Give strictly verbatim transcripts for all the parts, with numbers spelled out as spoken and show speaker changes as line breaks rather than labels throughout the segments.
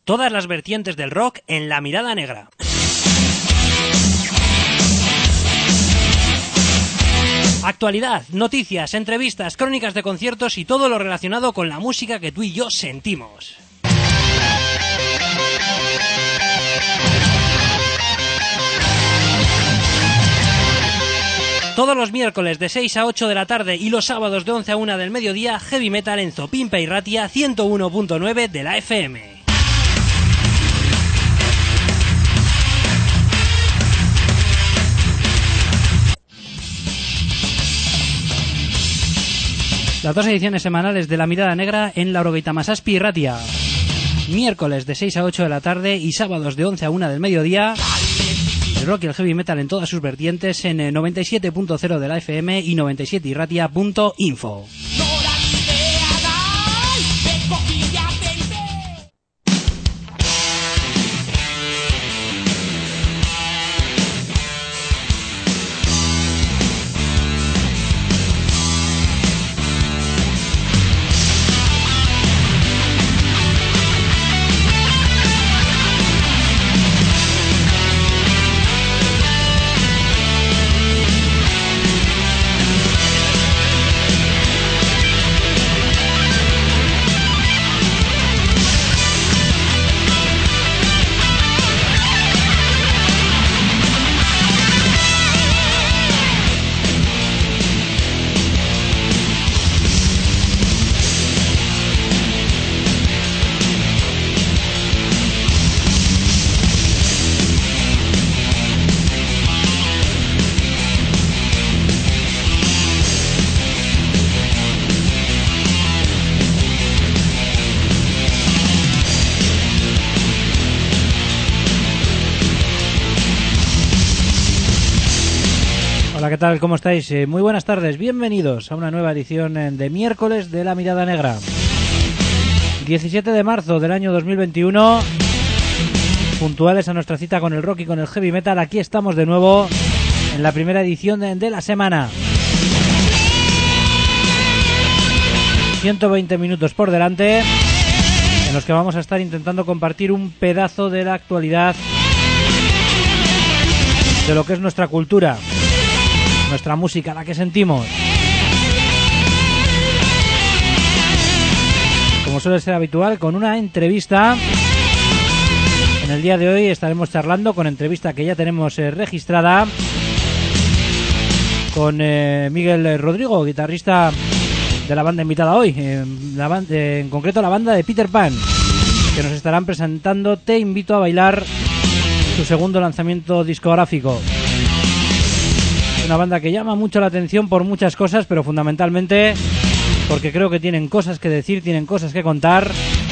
Todas las vertientes del rock en La Mirada Negra. Actualidad, noticias, entrevistas, crónicas de conciertos y todo lo relacionado con la música que tú y yo sentimos. Todos los miércoles de seis a ocho de la tarde y los sábados de once a una del mediodía, Heavy Metal en Zopimpa y Ratia ciento uno punto nueve de la F M. Las dos ediciones semanales de La Mirada Negra en Laurogeita Hamazazpi y Ratia. Miércoles de seis a ocho de la tarde y sábados de once a una del mediodía. El rock y el heavy metal en todas sus vertientes en noventa y siete punto cero de la F M y noventa y siete y ratia punto info. Hola, ¿qué tal? ¿Cómo estáis? Eh, muy buenas tardes, bienvenidos a una nueva edición eh, de miércoles de La Mirada Negra. diecisiete de marzo del año dos mil veintiuno, puntuales a nuestra cita con el rock y con el heavy metal, aquí estamos de nuevo en la primera edición de, de la semana. ciento veinte minutos por delante, en los que vamos a estar intentando compartir un pedazo de la actualidad de lo que es nuestra cultura, nuestra música, la que sentimos. Como suele ser habitual, con una entrevista. En el día de hoy estaremos charlando con entrevista que ya tenemos eh, registrada con eh, Miguel Rodrigo, guitarrista de la banda invitada hoy, eh, la band- eh, en concreto la banda de Peter Pan, que nos estarán presentando Te Invito a Bailar, su segundo lanzamiento discográfico. Una banda que llama mucho la atención por muchas cosas, pero fundamentalmente porque creo que tienen cosas que decir, tienen cosas que contar.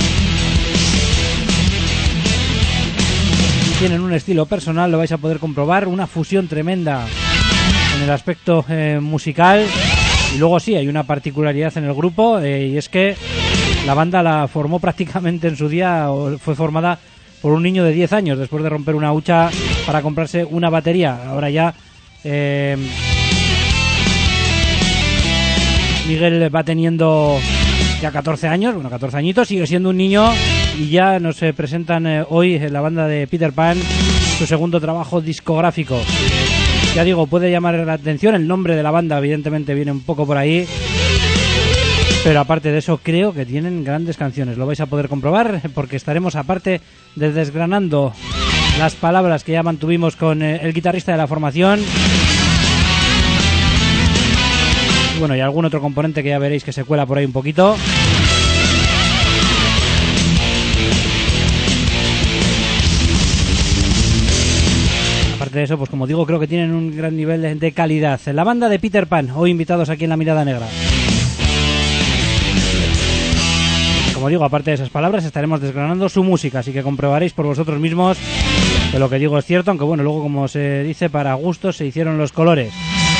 Tienen un estilo personal, lo vais a poder comprobar, una fusión tremenda en el aspecto eh, musical. Y luego sí, hay una particularidad en el grupo, eh, y es que la banda la formó prácticamente en su día, o fue formada por un niño de diez años, después de romper una hucha para comprarse una batería. Ahora ya Eh, Miguel va teniendo ya catorce años, bueno, catorce añitos, sigue siendo un niño y ya nos eh, presentan eh, hoy en la banda de Peter Pan su segundo trabajo discográfico. Ya digo, puede llamar la atención, el nombre de la banda evidentemente viene un poco por ahí, pero aparte de eso creo que tienen grandes canciones, lo vais a poder comprobar porque estaremos, aparte de desgranando las palabras que ya mantuvimos con eh, el guitarrista de la formación, y bueno, y algún otro componente que ya veréis que se cuela por ahí un poquito. Aparte de eso, pues como digo, creo que tienen un gran nivel de, de calidad. La banda de Peter Pan, hoy invitados aquí en La Mirada Negra. Como digo, aparte de esas palabras, estaremos desgranando su música, así que comprobaréis por vosotros mismos que lo que digo es cierto, aunque bueno, luego, como se dice, para gustos se hicieron los colores.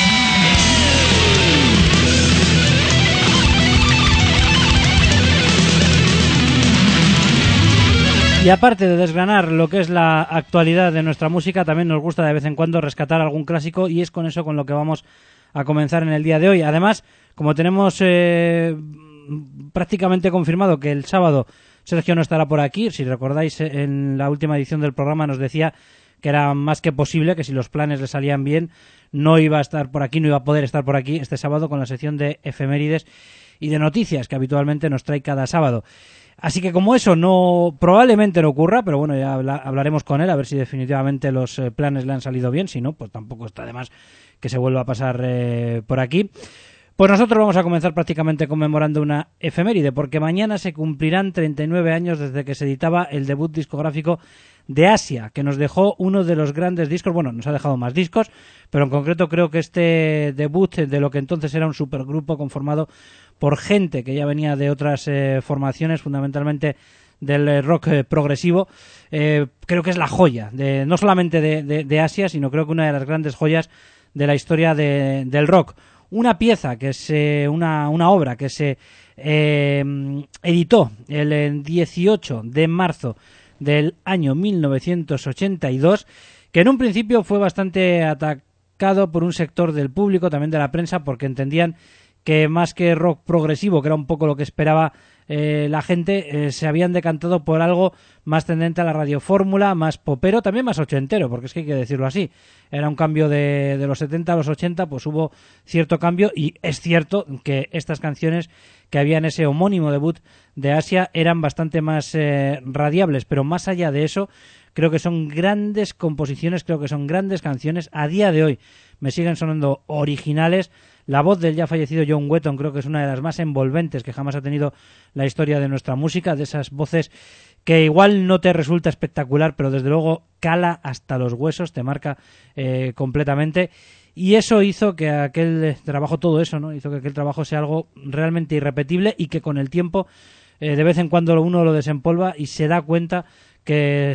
Y aparte de desgranar lo que es la actualidad de nuestra música, también nos gusta de vez en cuando rescatar algún clásico, y es con eso con lo que vamos a comenzar en el día de hoy. Además, como tenemos eh, prácticamente confirmado que el sábado Sergio no estará por aquí. Si recordáis, en la última edición del programa nos decía que era más que posible, que si los planes le salían bien, no iba a estar por aquí, no iba a poder estar por aquí este sábado con la sección de efemérides y de noticias que habitualmente nos trae cada sábado. Así que como eso no probablemente no ocurra, pero bueno, ya habla, hablaremos con él a ver si definitivamente los eh, planes le han salido bien. Si no, pues tampoco está de más que se vuelva a pasar eh, por aquí. Pues nosotros vamos a comenzar prácticamente conmemorando una efeméride, porque mañana se cumplirán treinta y nueve años desde que se editaba el debut discográfico de Asia, que nos dejó uno de los grandes discos. Bueno, nos ha dejado más discos, pero en concreto creo que este debut de lo que entonces era un supergrupo conformado por gente que ya venía de otras eh, formaciones, fundamentalmente del eh, rock eh, progresivo, eh, creo que es la joya, de, no solamente de, de, de Asia, sino creo que una de las grandes joyas de la historia de, del rock. Una pieza, que es eh, una, una obra que se eh, editó el, el dieciocho de marzo del año mil novecientos ochenta y dos, que en un principio fue bastante atacado por un sector del público, también de la prensa, porque entendían que más que rock progresivo, que era un poco lo que esperaba eh, la gente, eh, se habían decantado por algo más tendente a la radiofórmula, más popero, también más ochentero, porque es que hay que decirlo así. Era un cambio de, de los setenta a los ochenta, pues hubo cierto cambio, y es cierto que estas canciones que había en ese homónimo debut de Asia eran bastante más eh, radiables, pero más allá de eso, creo que son grandes composiciones, creo que son grandes canciones. A día de hoy me siguen sonando originales. La voz del ya fallecido John Wetton creo que es una de las más envolventes que jamás ha tenido la historia de nuestra música, de esas voces que igual no te resulta espectacular, pero desde luego cala hasta los huesos, te marca eh, completamente. Y eso hizo que aquel trabajo, todo eso, ¿no? Hizo que aquel trabajo sea algo realmente irrepetible, y que con el tiempo eh, de vez en cuando uno lo desempolva y se da cuenta que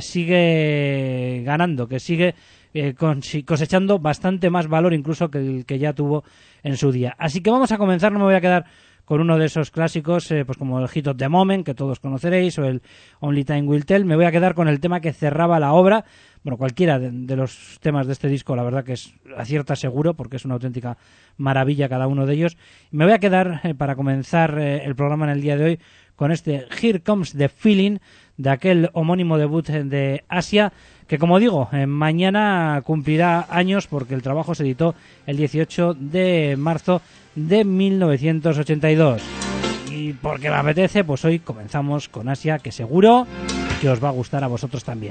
sigue ganando, que sigue eh, cosechando bastante más valor incluso que el que ya tuvo en su día. Así que vamos a comenzar. No me voy a quedar con uno de esos clásicos, eh, pues como el Hit of the Moment, que todos conoceréis, o el Only Time Will Tell. Me voy a quedar con el tema que cerraba la obra. Bueno, cualquiera de, de los temas de este disco, la verdad que es acierta seguro, porque es una auténtica maravilla cada uno de ellos. Me voy a quedar, eh, para comenzar eh, el programa en el día de hoy, con este Here Comes the Feeling, de aquel homónimo debut de Asia, que como digo, eh, mañana cumplirá años, porque el trabajo se editó el dieciocho de marzo de mil novecientos ochenta y dos. Y porque me apetece, pues hoy comenzamos con Asia, que seguro que os va a gustar a vosotros también.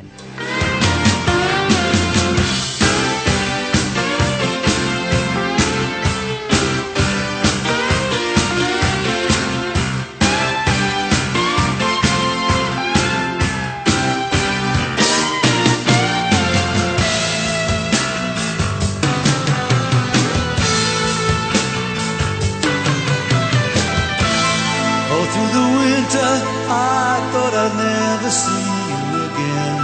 I thought I'd never see you again.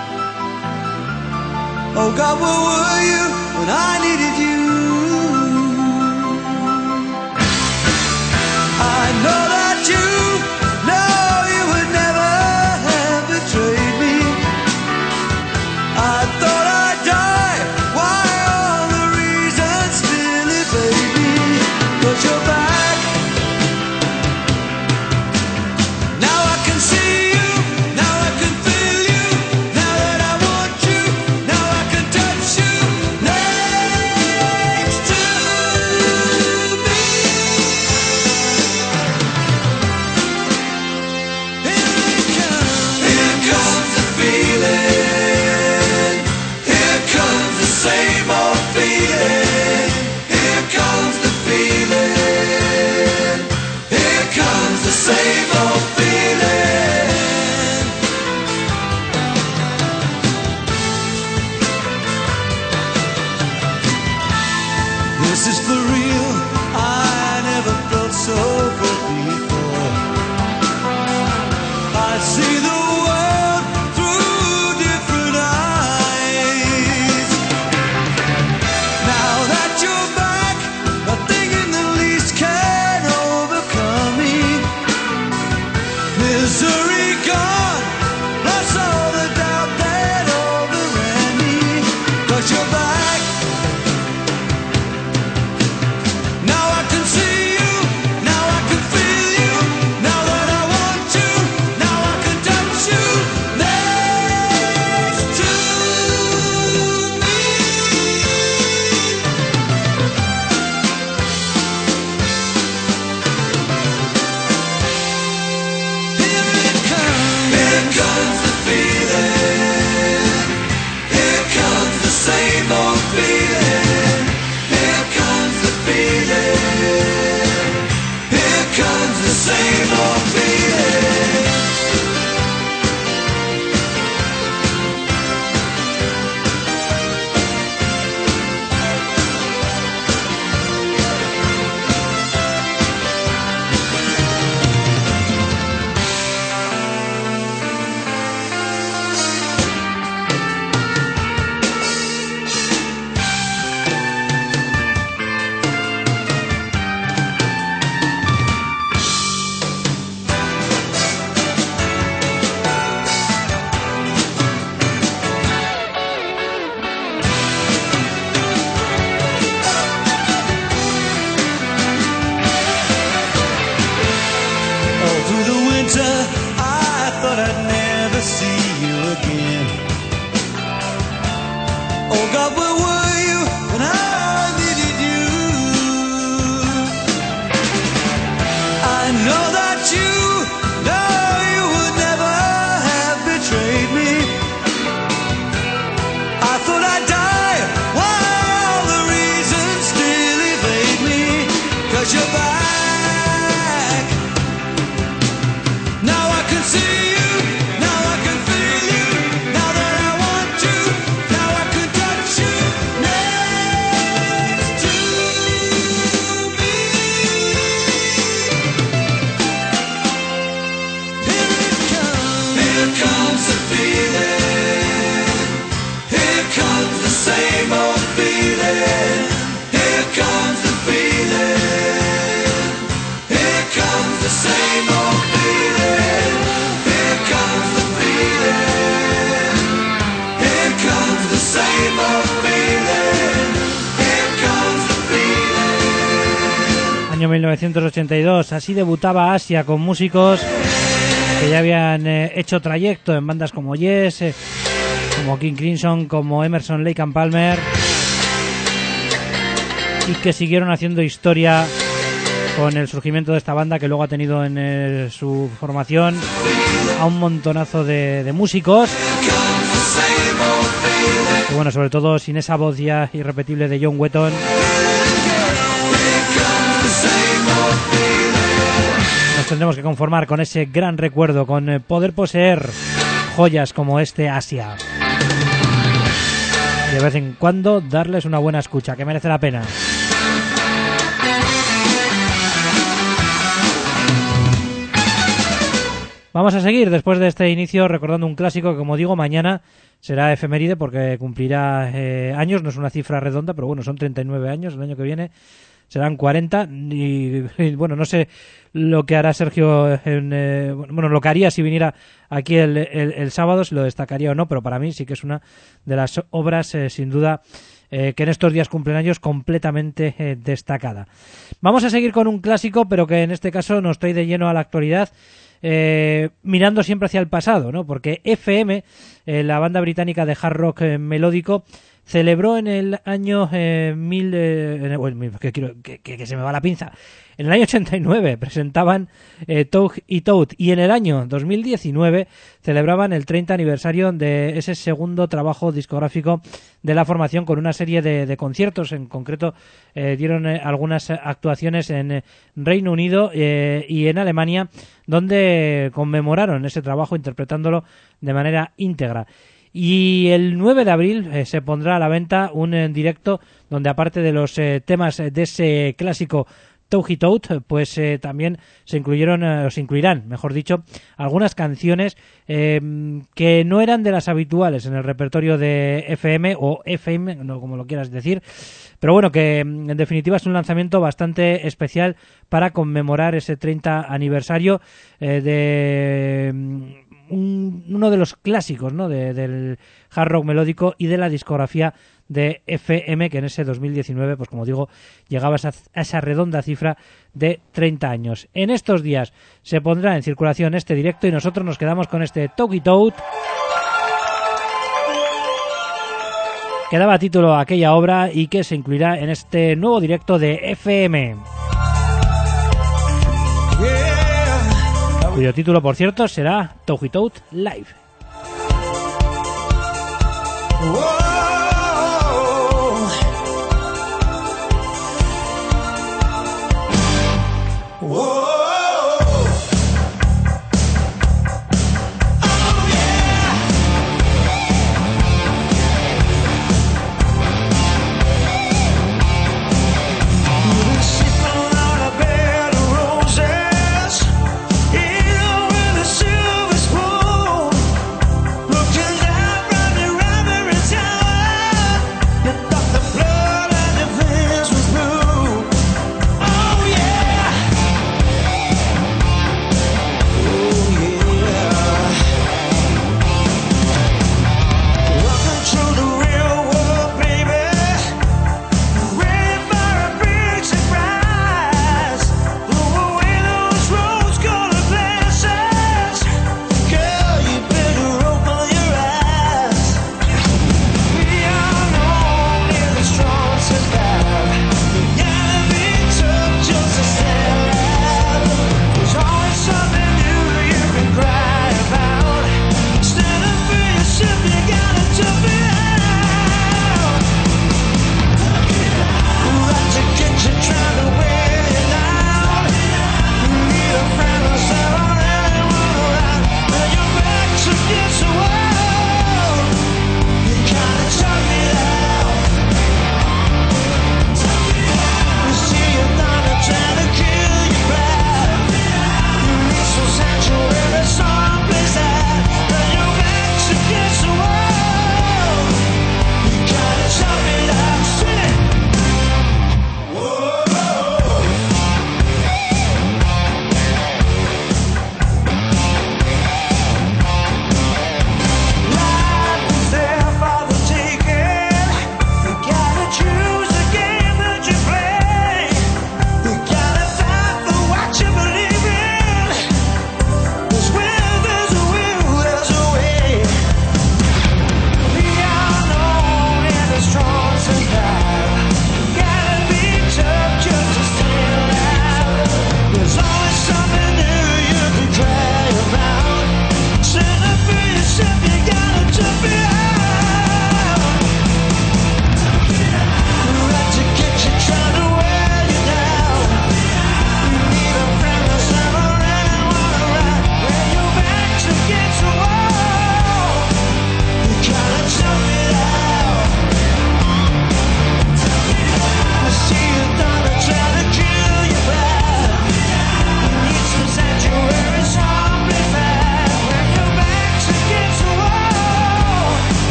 Oh God, where were you when I needed you? I know that you know you would never have betrayed me. I thought I'd die. Why all the reasons still evade me? 'Cause you're back. again. Oh God, where were you when I needed you? I know that you, no, you would never have betrayed me. I thought I'd die, why all the reasons still evade me? 'Cause you're back. Now I can see you, now I can feel you, now that I want you, now I can touch you next to me. Here it comes, here comes the feeling, here comes the same old feeling, here comes the feeling, here comes the same old feeling, here comes the feeling, here comes the same old feeling, here comes the feeling.
Año mil novecientos ochenta y dos, así debutaba Asia con músicos que ya habían eh, hecho trayecto en bandas como Yes, eh, como King Crimson, como Emerson, Lake and Palmer, y que siguieron haciendo historia con el surgimiento de esta banda, que luego ha tenido en eh, su formación a un montonazo de, de músicos. Y bueno, sobre todo sin esa voz ya irrepetible de John Wetton. Nos tendremos que conformar con ese gran recuerdo, con eh, poder poseer joyas como este Asia. Y de vez en cuando darles una buena escucha, que merece la pena. Vamos a seguir después de este inicio recordando un clásico que, como digo, mañana será efeméride porque cumplirá eh, años. No es una cifra redonda, pero bueno, son treinta y nueve años. El año que viene serán cuarenta y, y bueno, no sé lo que hará Sergio en, eh, bueno, lo que haría si viniera aquí el, el, el sábado, si lo destacaría o no, pero para mí sí que es una de las obras eh, sin duda eh, que en estos días cumplen años completamente eh, destacada. Vamos a seguir con un clásico, pero que en este caso nos trae de lleno a la actualidad. Eh, mirando siempre hacia el pasado, ¿no? Porque F M, eh, la banda británica de hard rock eh, melódico, celebró en el año eh, mil, eh, bueno, que, quiero, que, que, que se me va la pinza, en el año ochenta y nueve presentaban eh, Toad y Toad, y en el año dos mil diecinueve celebraban el treinta aniversario de ese segundo trabajo discográfico de la formación, con una serie de, de conciertos. En concreto eh, dieron eh, algunas actuaciones en eh, Reino Unido eh, y en Alemania, donde conmemoraron ese trabajo interpretándolo de manera íntegra. Y el nueve de abril eh, se pondrá a la venta un en directo donde, aparte de los eh, temas de ese clásico Toad y Toad, pues eh, también se incluyeron, eh, o se incluirán, mejor dicho, algunas canciones eh, que no eran de las habituales en el repertorio de F M o F M, no como lo quieras decir, pero bueno, que en definitiva es un lanzamiento bastante especial para conmemorar ese treinta aniversario eh, de un, uno de los clásicos, ¿no?, de, del hard rock melódico y de la discografía de F M, que en ese dos mil diecinueve, pues como digo, llegaba a esa, a esa redonda cifra de treinta años. En estos días se pondrá en circulación este directo y nosotros nos quedamos con este Toad y Toad, que daba título a aquella obra y que se incluirá en este nuevo directo de F M, cuyo título, por cierto, será Toad y Toad Live.
Silver spoon, looking down from the river in town.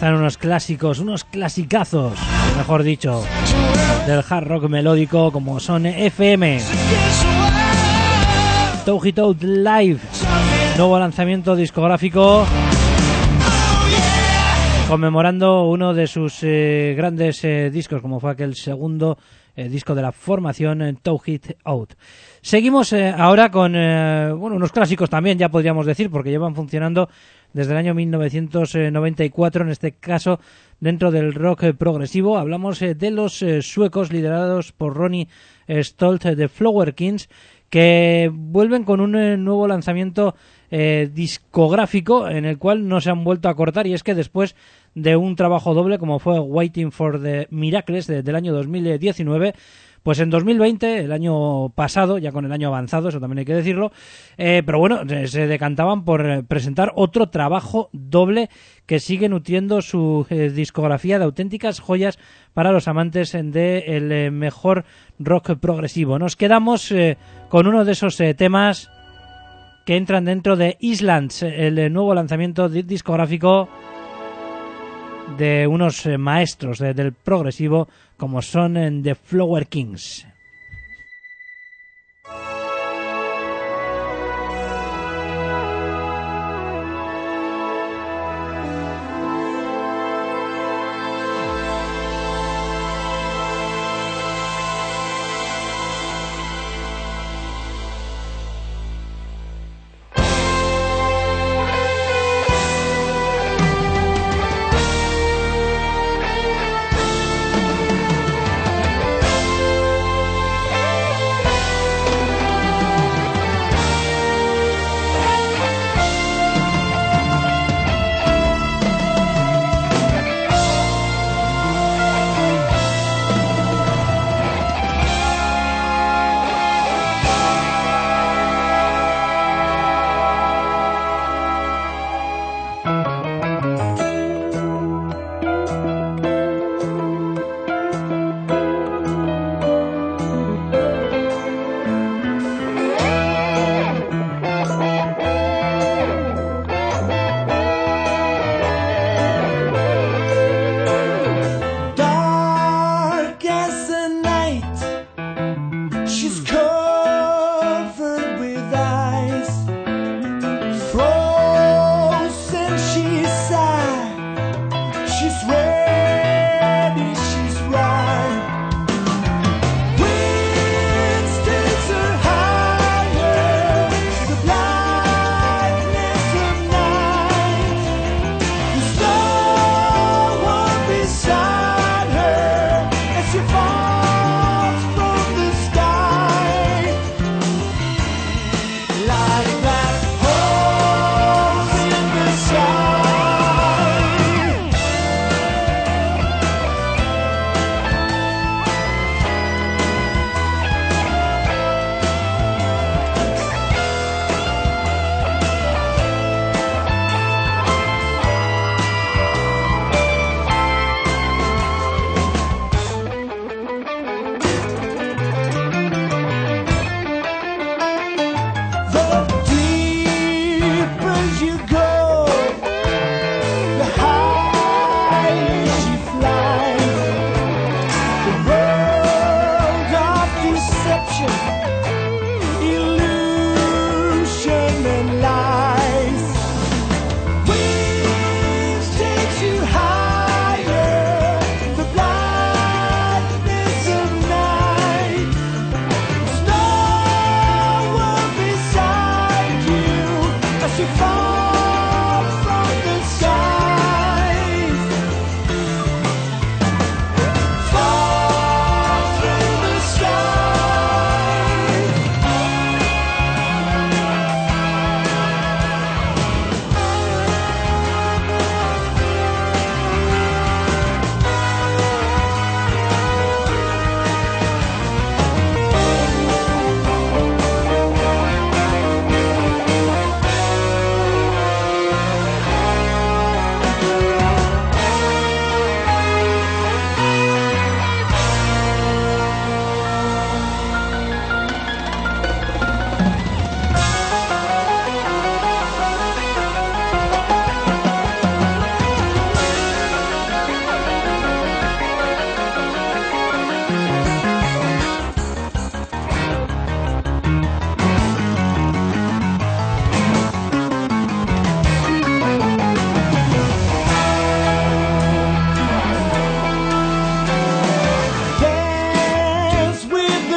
Eran unos clásicos, unos clasicazos, mejor dicho, del hard rock melódico como son F M. Touhid Out Live, nuevo lanzamiento discográfico conmemorando uno de sus eh, grandes eh, discos, como fue aquel segundo eh, disco de la formación eh, Touhid Out. Seguimos eh, ahora con eh, bueno, unos clásicos también, ya podríamos decir, porque llevan funcionando desde el año mil novecientos noventa y cuatro, en este caso dentro del rock eh, progresivo. Hablamos eh, de los eh, suecos liderados por Ronnie eh, Stolt eh, de Flower Kings, que vuelven con un eh, nuevo lanzamiento eh, discográfico en el cual no se han vuelto a cortar, y es que después de un trabajo doble como fue Waiting for the Miracles de, del año dos mil diecinueve, pues en dos mil veinte, el año pasado, ya con el año avanzado, eso también hay que decirlo, eh, pero bueno, se decantaban por presentar otro trabajo doble que sigue nutriendo su eh, discografía de auténticas joyas para los amantes del de eh, mejor rock progresivo. Nos quedamos eh, con uno de esos eh, temas que entran dentro de Islands, el eh, nuevo lanzamiento discográfico de unos eh, maestros de, del progresivo como son en The Flower Kings.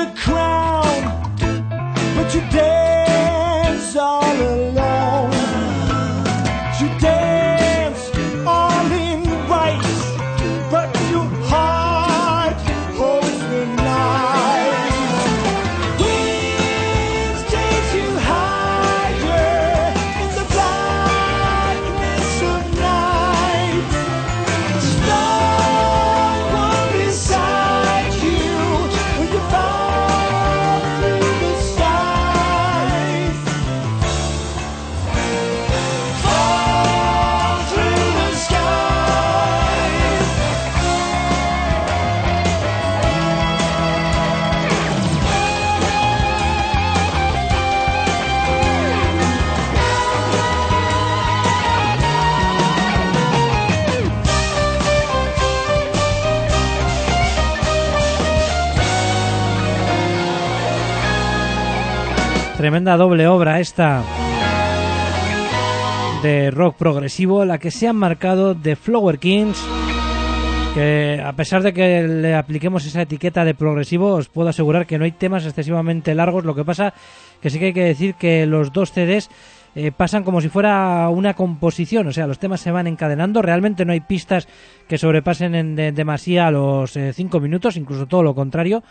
a crown, but you dance all alone. You dance all in white, but your heart holds the night. Winds take you higher in the blackness of night. Someone beside you when you fall through the skies. Fall through the skies.
Tremenda doble obra esta de rock progresivo, la que se han marcado The Flower Kings, que a pesar de que le apliquemos esa etiqueta de progresivo, os puedo asegurar que no hay temas excesivamente largos. Lo que pasa que sí que hay que decir que los dos C Ds eh, pasan como si fuera una composición, o sea, los temas se van encadenando, realmente no hay pistas que sobrepasen en de, demasía los eh, cinco minutos, incluso todo lo contrario,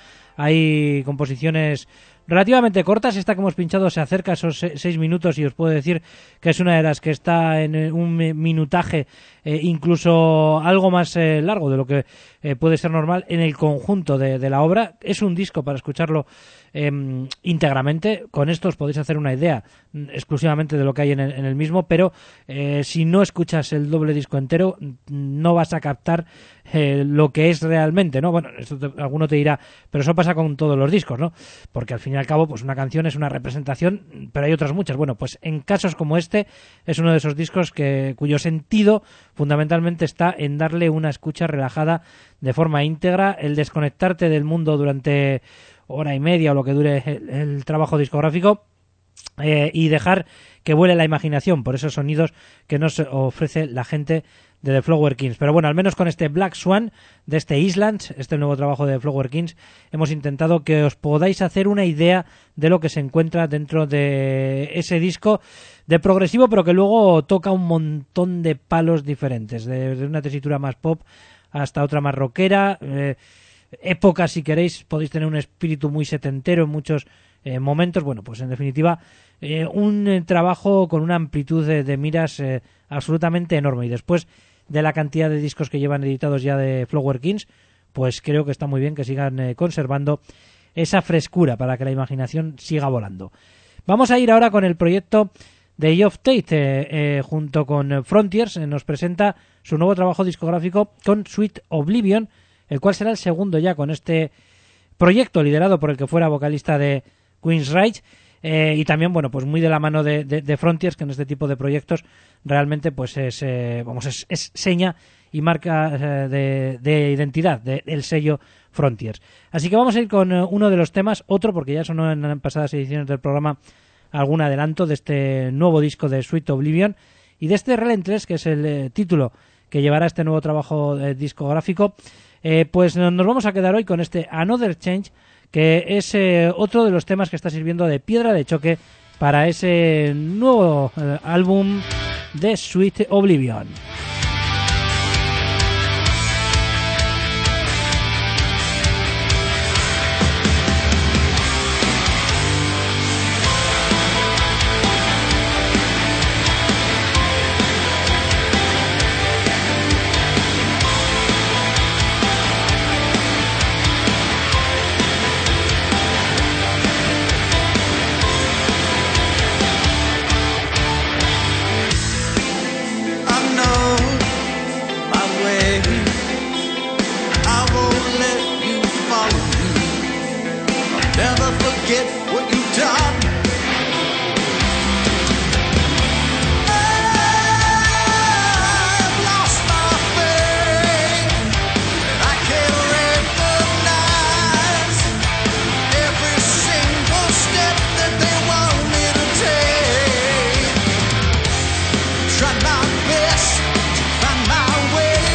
hay composiciones relativamente cortas. Esta que hemos pinchado se acerca a esos seis minutos y os puedo decir que es una de las que está en un minutaje eh, incluso algo más eh, largo de lo que eh, puede ser normal en el conjunto de, de la obra. Es un disco para escucharlo eh, íntegramente. Con esto os podéis hacer una idea mm, exclusivamente de lo que hay en el, en el mismo, pero eh, si no escuchas el doble disco entero no vas a captar eh, lo que es realmente, ¿no? Bueno, esto te, alguno te dirá, pero eso pasa con todos los discos, ¿no? Porque al fin y al cabo, pues una canción es una representación, pero hay otras muchas. Bueno, pues en casos como este es uno de esos discos que cuyo sentido fundamentalmente está en darle una escucha relajada de forma íntegra, el desconectarte del mundo durante hora y media o lo que dure el, el trabajo discográfico eh, y dejar que vuele la imaginación por esos sonidos que nos ofrece la gente de The Flower Kings. Pero bueno, al menos con este Black Swan de este Islands, este nuevo trabajo de The Flower Kings, hemos intentado que os podáis hacer una idea de lo que se encuentra dentro de ese disco de progresivo, pero que luego toca un montón de palos diferentes, desde una tesitura más pop hasta otra más rockera. Eh, época, si queréis, podéis tener un espíritu muy setentero en muchos eh, momentos. Bueno, pues en definitiva, eh, un eh, trabajo con una amplitud de, de miras eh, absolutamente enorme. Y después de la cantidad de discos que llevan editados ya de Flower Kings, pues creo que está muy bien que sigan eh, conservando esa frescura para que la imaginación siga volando. Vamos a ir ahora con el proyecto de Geoff Tate, eh, eh, junto con Frontiers, eh, nos presenta su nuevo trabajo discográfico con Sweet Oblivion, el cual será el segundo ya con este proyecto liderado por el que fuera vocalista de Queensryche, eh, y también, bueno, pues muy de la mano de, de, de Frontiers, que en este tipo de proyectos realmente pues es, eh, vamos, es, es seña y marca eh, de, de identidad de, del sello Frontiers. Así que vamos a ir con eh, uno de los temas, otro porque ya sonó en pasadas ediciones del programa algún adelanto de este nuevo disco de Sweet Oblivion y de este Relentless, que es el eh, título que llevará este nuevo trabajo eh, discográfico. Eh, pues nos vamos a quedar hoy con este Another Change, que es eh, otro de los temas que está sirviendo de piedra de choque para ese nuevo eh, álbum de Sweet Oblivion.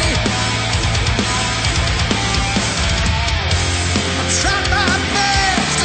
Try my best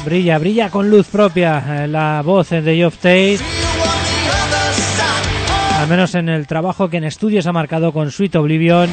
brilla, brilla con luz propia eh, la voz de Geoff Tate, al menos en el trabajo que en estudios ha marcado con Sweet Oblivion.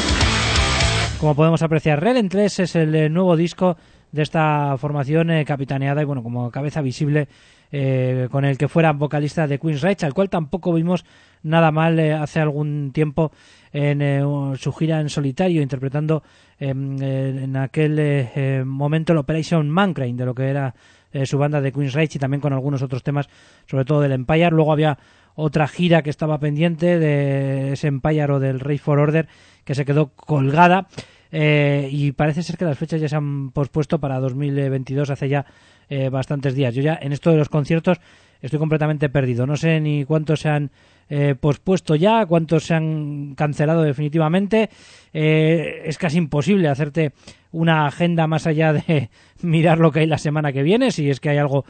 Como podemos apreciar, Relentless es el eh, nuevo disco de esta formación eh, capitaneada y bueno, como cabeza visible eh, con el que fuera vocalista de Queen's Rage, al cual tampoco vimos nada mal eh, hace algún tiempo en eh, su gira en solitario, interpretando eh, eh, en aquel eh, eh, momento el Operation Mankind de lo que era eh, su banda de Queen's Rage, y también con algunos otros temas, sobre todo del Empire. Luego había otra gira que estaba pendiente de ese Empire o del Rage for Order, que se quedó colgada, eh, y parece ser que las fechas ya se han pospuesto para dos mil veintidós hace ya eh, bastantes días. Yo ya en esto de los conciertos estoy completamente perdido, no sé ni cuántos se han eh, pospuesto ya, cuántos se han cancelado definitivamente. Eh, es casi imposible hacerte una agenda más allá de mirar lo que hay la semana que viene, si es que hay algo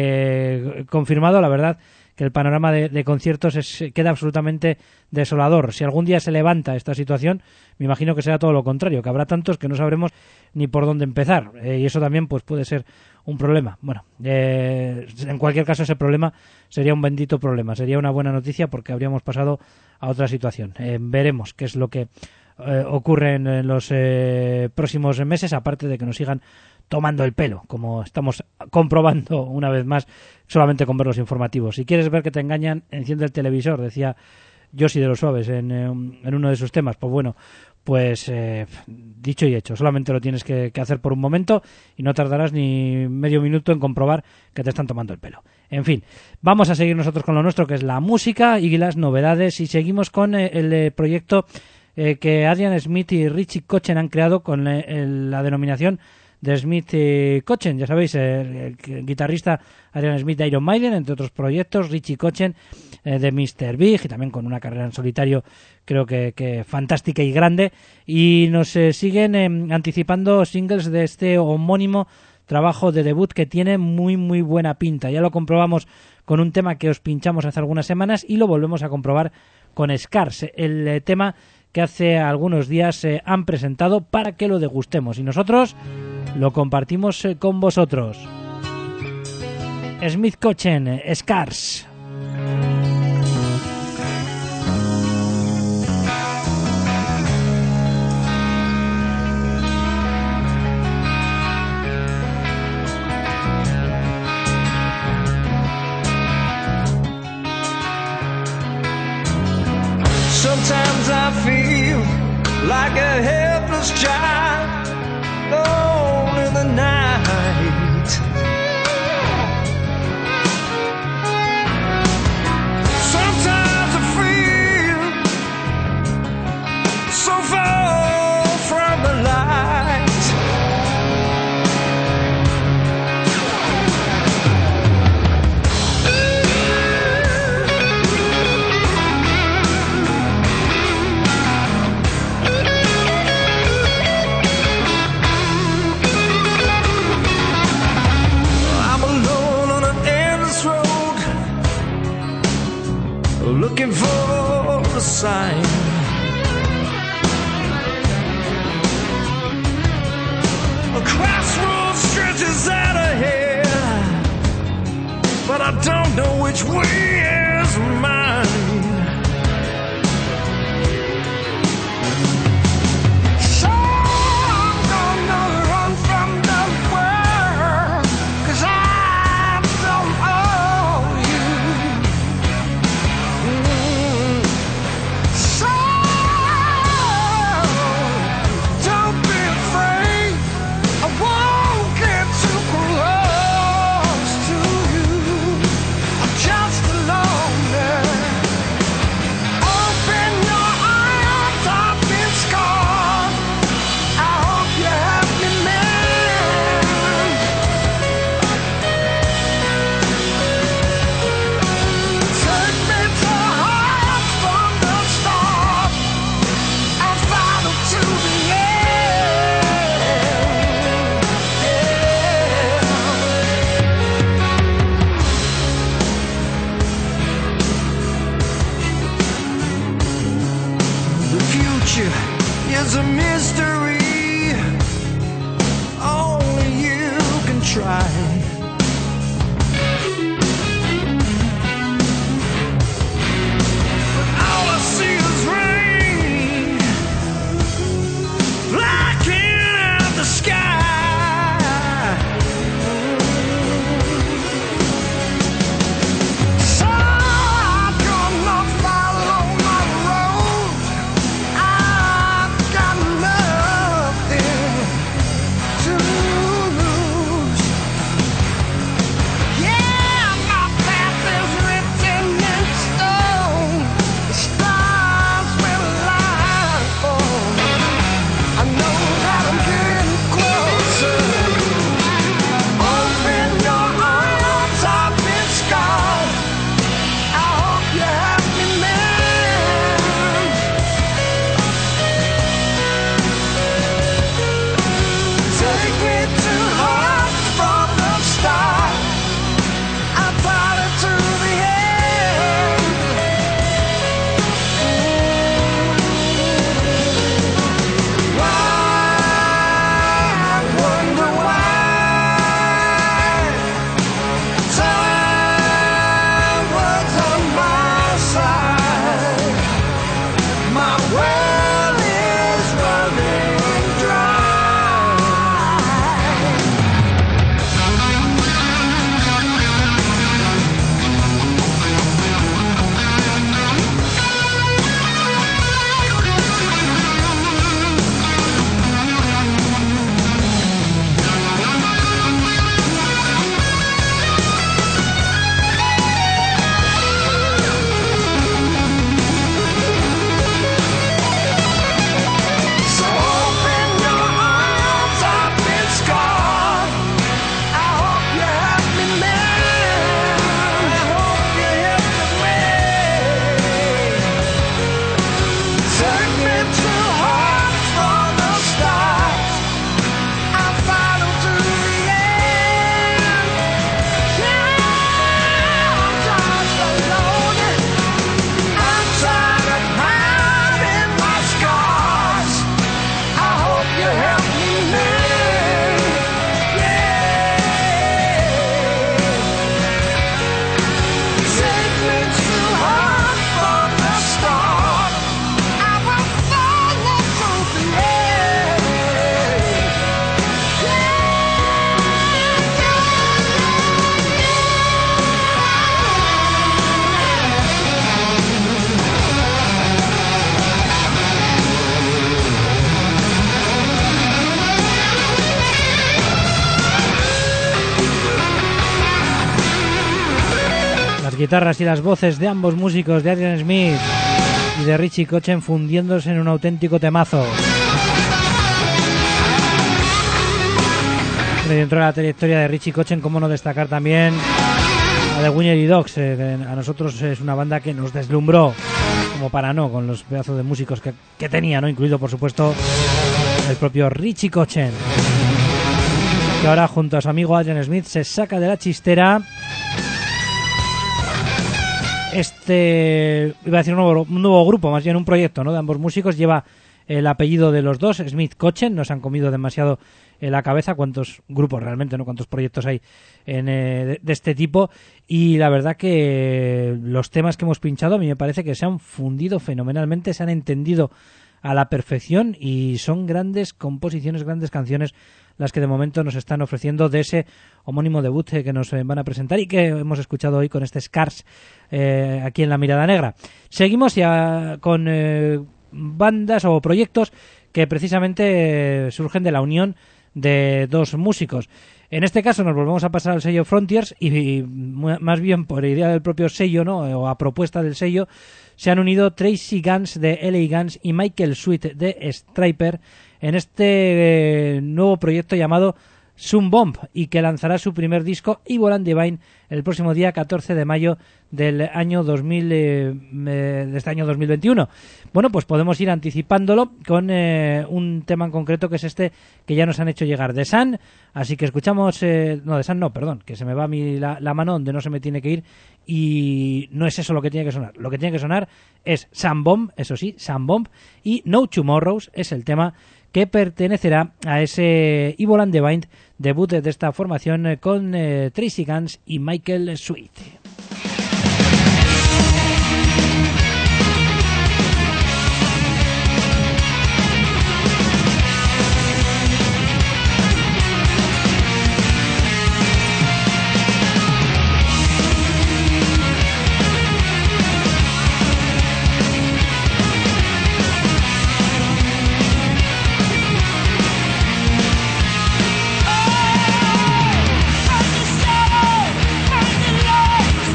eh, confirmado. La verdad que el panorama de, de conciertos es, queda absolutamente desolador. Si algún día se levanta esta situación, me imagino que será todo lo contrario, que habrá tantos que no sabremos ni por dónde empezar, eh, y eso también pues puede ser un problema. Bueno, eh, en cualquier caso ese problema sería un bendito problema, sería una buena noticia porque habríamos pasado a otra situación. Eh, veremos qué es lo que eh, ocurre en, en los eh, próximos meses, aparte de que nos sigan tomando el pelo, como estamos comprobando una vez más solamente con ver los informativos. Si quieres ver que te engañan, enciende el televisor, decía Josie de los Suaves en, en uno de sus temas. Pues bueno, pues eh, dicho y hecho, solamente lo tienes que, que hacer por un momento y no tardarás ni medio minuto en comprobar que te están tomando el pelo. En fin, vamos a seguir nosotros con lo nuestro, que es la música y las novedades, y seguimos con eh, el eh, proyecto eh, que Adrian Smith y Richie Kochen han creado con eh, el, la denominación de Smith y Kochen. Ya sabéis, el, el guitarrista Adrian Smith de Iron Maiden, entre otros proyectos, Richie Kochen eh, de mister Big, y también con una carrera en solitario creo que, que fantástica y grande, y nos eh, siguen eh, anticipando singles de este homónimo trabajo de debut que tiene muy muy buena pinta. Ya lo comprobamos con un tema que os pinchamos hace algunas semanas y lo volvemos a comprobar con Scars, el eh, tema que hace algunos días eh, han presentado para que lo degustemos y nosotros lo compartimos eh, con vosotros. Smith Kochen, eh, Scars.
Sometimes I feel like a helpless child alone in the night. Sometimes I feel so far from the light. Looking for a sign. A crossroad stretches out ahead, but I don't know which way is mine. So I'm gonna run from the world, 'cause I don't owe you. So don't be afraid, I won't get too close to you. I'm just a loner. Open your eyes, I've been scarred. I hope you help me mend. Take me to heart from the start and follow to the end. The future is a mystery. Only you can try.
guitarras y las voces de ambos músicos, de Adrian Smith y de Richie Kotzen, fundiéndose en un auténtico temazo. Dentro de la trayectoria de Richie Kotzen, cómo no destacar también a The Winery Dogs, eh, que a nosotros es una banda que nos deslumbró, como para no, con los pedazos de músicos que, que tenía, ¿no? Incluido, por supuesto, el propio Richie Kotzen, que ahora junto a su amigo Adrian Smith se saca de la chistera este, iba a decir un nuevo, un nuevo grupo, más bien un proyecto, ¿no? De ambos músicos, lleva el apellido de los dos, Smith Kotzen. Nos han comido demasiado en la cabeza cuántos grupos realmente, ¿no? Cuántos proyectos hay en, eh, de, de este tipo, y la verdad que los temas que hemos pinchado a mí me parece que se han fundido fenomenalmente, se han entendido a la perfección y son grandes composiciones, grandes canciones las que de momento nos están ofreciendo de ese homónimo debut que nos van a presentar y que hemos escuchado hoy con este Scars eh, aquí en La Mirada Negra. Seguimos ya con eh, bandas o proyectos que precisamente eh, surgen de la unión de dos músicos. En este caso nos volvemos a pasar al sello Frontiers y, y más bien por idea del propio sello, ¿no? O a propuesta del sello, se han unido Tracy Guns de L A Guns y Michael Sweet de Striper en este eh, nuevo proyecto llamado Sun Bomb, y que lanzará su primer disco, Evil and Divine, el próximo día catorce de mayo del año dos mil, eh, de este año dos mil veintiuno. Bueno, pues podemos ir anticipándolo con eh, un tema en concreto, que es este que ya nos han hecho llegar, The Sun. Así que escuchamos, eh, no, The Sun no, perdón, que se me va a mí la, la mano donde no se me tiene que ir, y no es eso lo que tiene que sonar. Lo que tiene que sonar es Sun Bomb, eso sí, Sun Bomb, y No Tomorrows es el tema que pertenecerá a ese Evil and Divine debut de esta formación con eh, Tracy Guns y Michael Sweet.
Oh,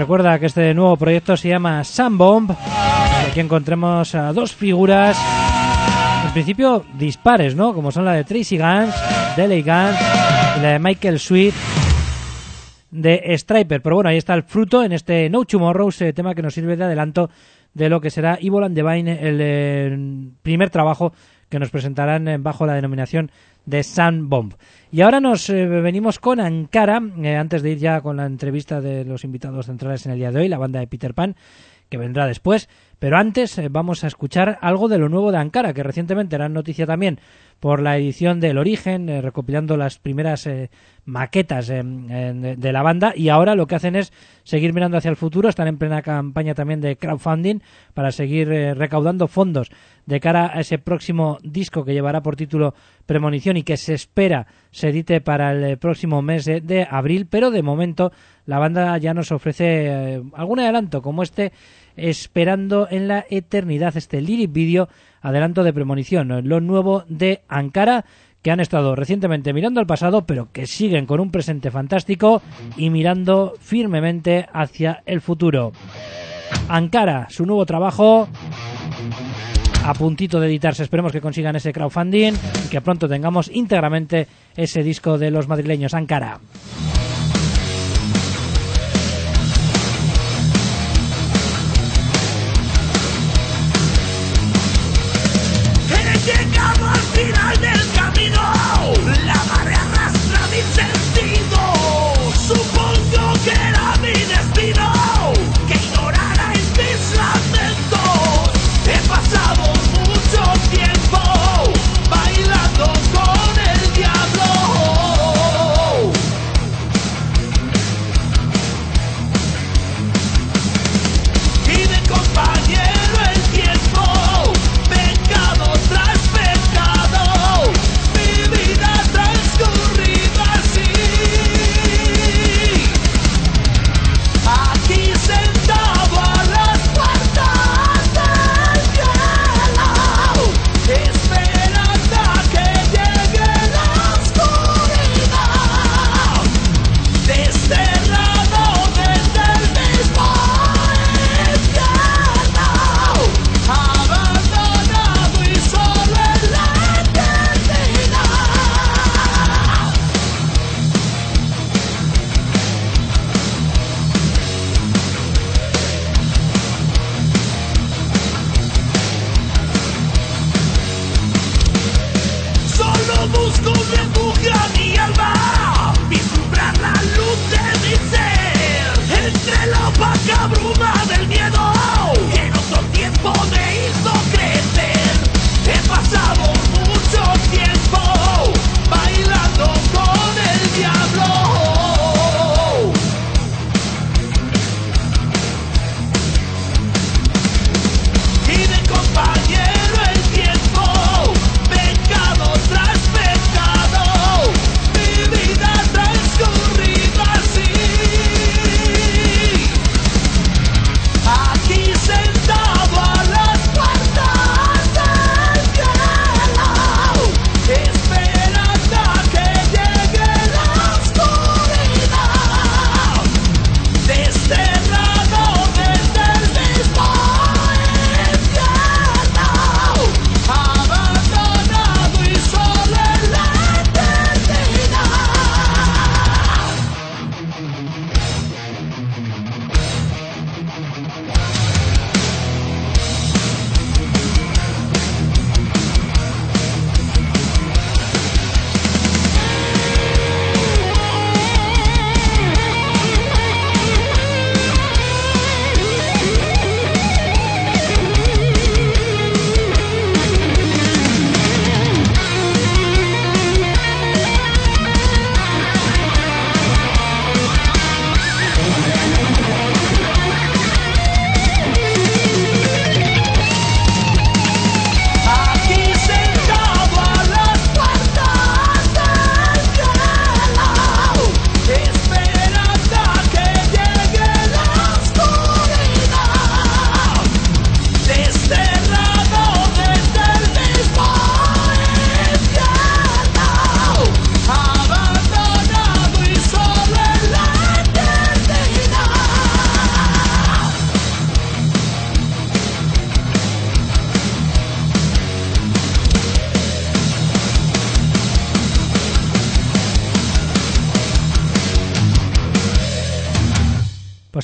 recuerda que este nuevo proyecto se llama Sunbomb. Y aquí encontremos a dos figuras, en principio dispares, ¿no? Como son la de Tracy Guns, de L A Guns y la de Michael Sweet de Striper. Pero bueno, ahí está el fruto en este No Tomorrows, eh, tema que nos sirve de adelanto de lo que será Evil and Divine, el eh, primer trabajo que nos presentarán eh, bajo la denominación de Sunbomb. Y ahora nos eh, venimos con Ankara, eh, antes de ir ya con la entrevista de los invitados centrales en el día de hoy, la banda de Peter Pan, que vendrá después. Pero antes eh, vamos a escuchar algo de lo nuevo de Ankara, que recientemente era noticia también por la edición del Origen, eh, recopilando las primeras eh, maquetas eh, eh, de la banda, y ahora lo que hacen es seguir mirando hacia el futuro. Están en plena campaña también de crowdfunding para seguir eh, recaudando fondos de cara a ese próximo disco que llevará por título Premonición y que se espera se edite para el próximo mes de, de abril, pero de momento la banda ya nos ofrece eh, algún adelanto como este, Esperando en la Eternidad, este lyric video adelanto de Premonición, lo nuevo de Ankara, que han estado recientemente mirando al pasado, pero que siguen con un presente fantástico y mirando firmemente hacia el futuro. Ankara, su nuevo trabajo, a puntito de editarse. Esperemos que consigan ese crowdfunding y que pronto tengamos íntegramente ese disco de los madrileños. Ankara.
Llegamos al final del camino, la marea arrastra mi sentido. Supongo que era mi destino, que ignorara en mis lamentos. He pasado mucho tiempo bailando con el diablo.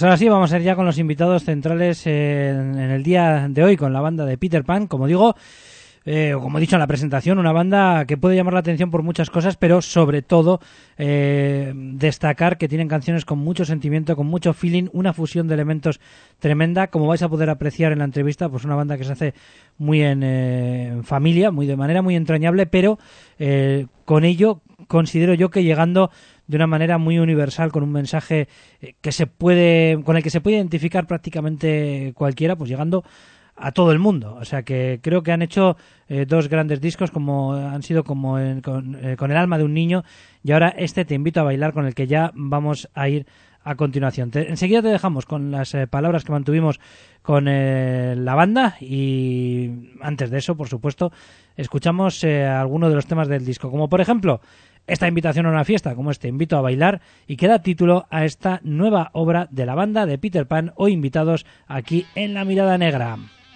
Pues ahora sí, vamos a ir ya con los invitados centrales en, en el día de hoy, con la banda de Peter Pan, como digo, eh, o como he dicho en la presentación, una banda que puede llamar la atención por muchas cosas, pero sobre todo eh, destacar que tienen canciones con mucho sentimiento, con mucho feeling, una fusión de elementos tremenda, como vais a poder apreciar en la entrevista, pues una banda que se hace muy en, eh, en familia, muy de manera muy entrañable, pero eh, con ello considero yo que llegando de una manera muy universal, con un mensaje que se puede, con el que se puede identificar prácticamente cualquiera, pues llegando a todo el mundo. O sea que creo que han hecho eh, dos grandes discos, como han sido como en, con, eh, con el alma de un niño, y ahora este Te invito a bailar, con el que ya vamos a ir a continuación. Te, enseguida te dejamos con las eh, palabras que mantuvimos con eh, la banda, y antes de eso, por supuesto, escuchamos eh, algunos de los temas del disco, como por ejemplo esta invitación a una fiesta, como este Invito a bailar, y que da título a esta nueva obra de la banda de Peter Pan, hoy invitados aquí en La Mirada Negra.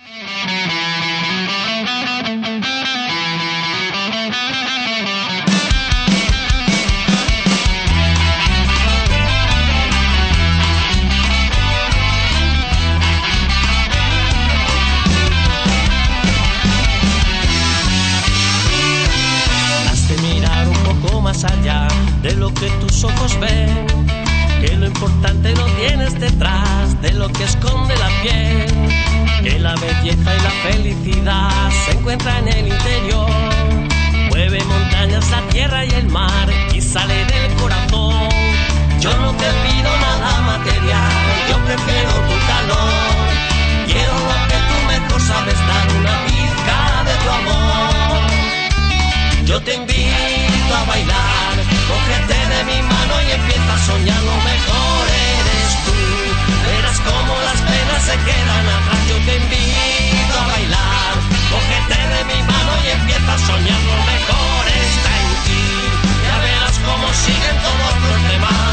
Más allá de lo que tus ojos ven, que lo importante lo tienes detrás de lo que esconde la piel, que la belleza y la felicidad se encuentran en el interior, mueve montañas, la tierra y el mar y sale del corazón. Yo no te pido nada material, yo prefiero tu calor, quiero lo que tú mejor sabes dar, una pizca de tu amor. Yo te invito a bailar, cógete de mi mano y empieza a soñar, lo mejor eres tú. Verás cómo las penas se quedan atrás. Yo te invito a bailar, cógete de mi mano y empieza a soñar, lo mejor está en ti. Ya verás cómo siguen todos los demás.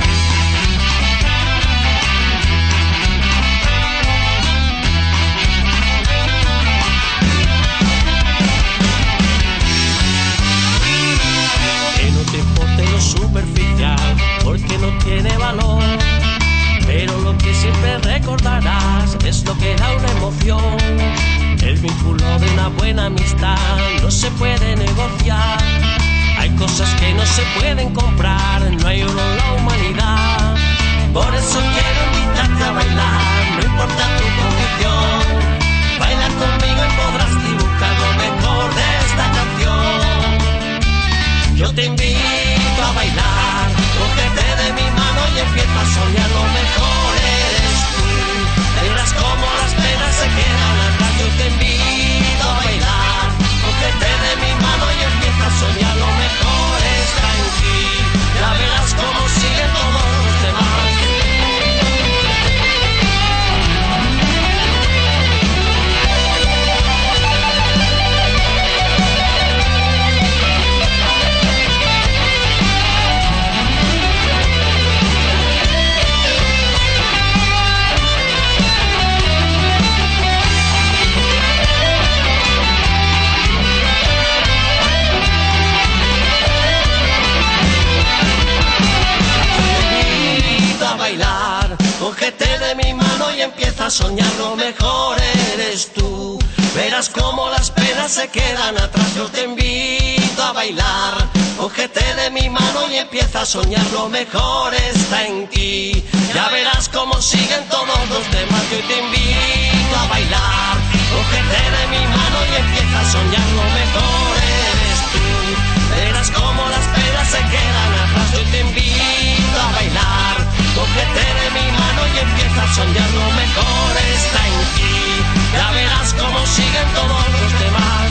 Superficial, porque no tiene valor, pero lo que siempre recordarás es lo que da una emoción. El vínculo de una buena amistad no se puede negociar, hay cosas que no se pueden comprar, no hay oro en la humanidad. Por eso quiero invitarte a bailar, no importa tu condición, baila conmigo y podrás dibujar lo mejor de esta canción. Yo te invito a bailar, cógete de mi mano y empieza a soñar, lo mejor eres tú. Verás cómo las penas se quedan atrás. Yo te invito a bailar, cógete de mi mano y empieza a soñar, lo mejor está en ti. Ya verás cómo siguen todos los demás. Cógete de mi mano y empieza a soñar, lo mejor eres tú. Verás cómo las penas se quedan atrás. Yo te invito a bailar, cógete de mi mano y empieza a soñar, lo mejor está en ti. Ya verás cómo siguen todos los demás. Yo te invito a bailar, cógete de mi mano y empieza a soñar, lo mejor eres tú. Verás cómo las penas se quedan atrás. Yo te invito a bailar, cógete de mi mano y empieza a soñar, lo mejor está en ti. Ya verás cómo siguen todos los demás.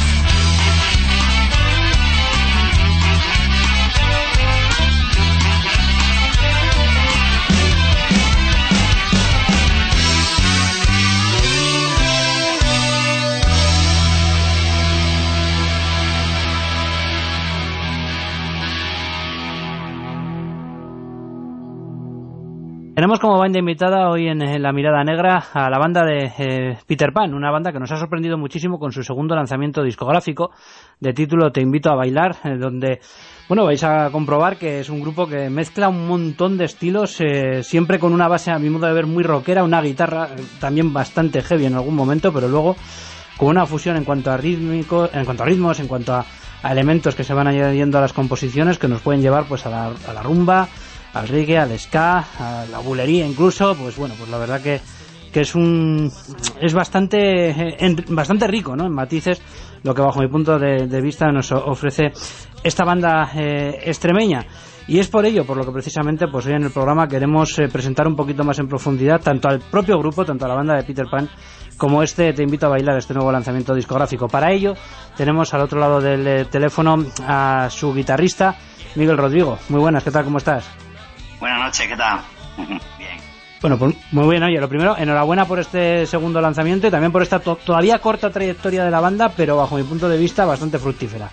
Tenemos como banda invitada hoy en, en La Mirada Negra a la banda de eh, Peter Pan, una banda que nos ha sorprendido muchísimo con su segundo lanzamiento discográfico de título Te Invito a Bailar, eh, donde, bueno, vais a comprobar que es un grupo que mezcla un montón de estilos, eh, siempre con una base, a mi modo de ver, muy rockera, una guitarra eh, también bastante heavy en algún momento, pero luego con una fusión en cuanto a rítmico, en cuanto a ritmos, en cuanto a, a elementos que se van añadiendo a las composiciones que nos pueden llevar pues a la, a la rumba, al reggae, al ska, a la bulería incluso. Pues bueno, pues la verdad que, que es un es bastante eh, en, bastante rico, ¿no?, en matices, lo que bajo mi punto de, de vista nos ofrece esta banda eh, extremeña. Y es por ello por lo que precisamente pues hoy en el programa queremos eh, presentar un poquito más en profundidad tanto al propio grupo, tanto a la banda de Peter Pan, como este Te Invito a Bailar, este nuevo lanzamiento discográfico. Para ello tenemos al otro lado del eh, teléfono a su guitarrista, Miguel Rodrigo. Muy buenas, ¿qué tal? ¿Cómo estás?
Buenas noches, ¿qué tal? Bien.
Bueno, pues muy bien, oye, lo primero, enhorabuena por este segundo lanzamiento y también por esta to- todavía corta trayectoria de la banda, pero bajo mi punto de vista bastante fructífera.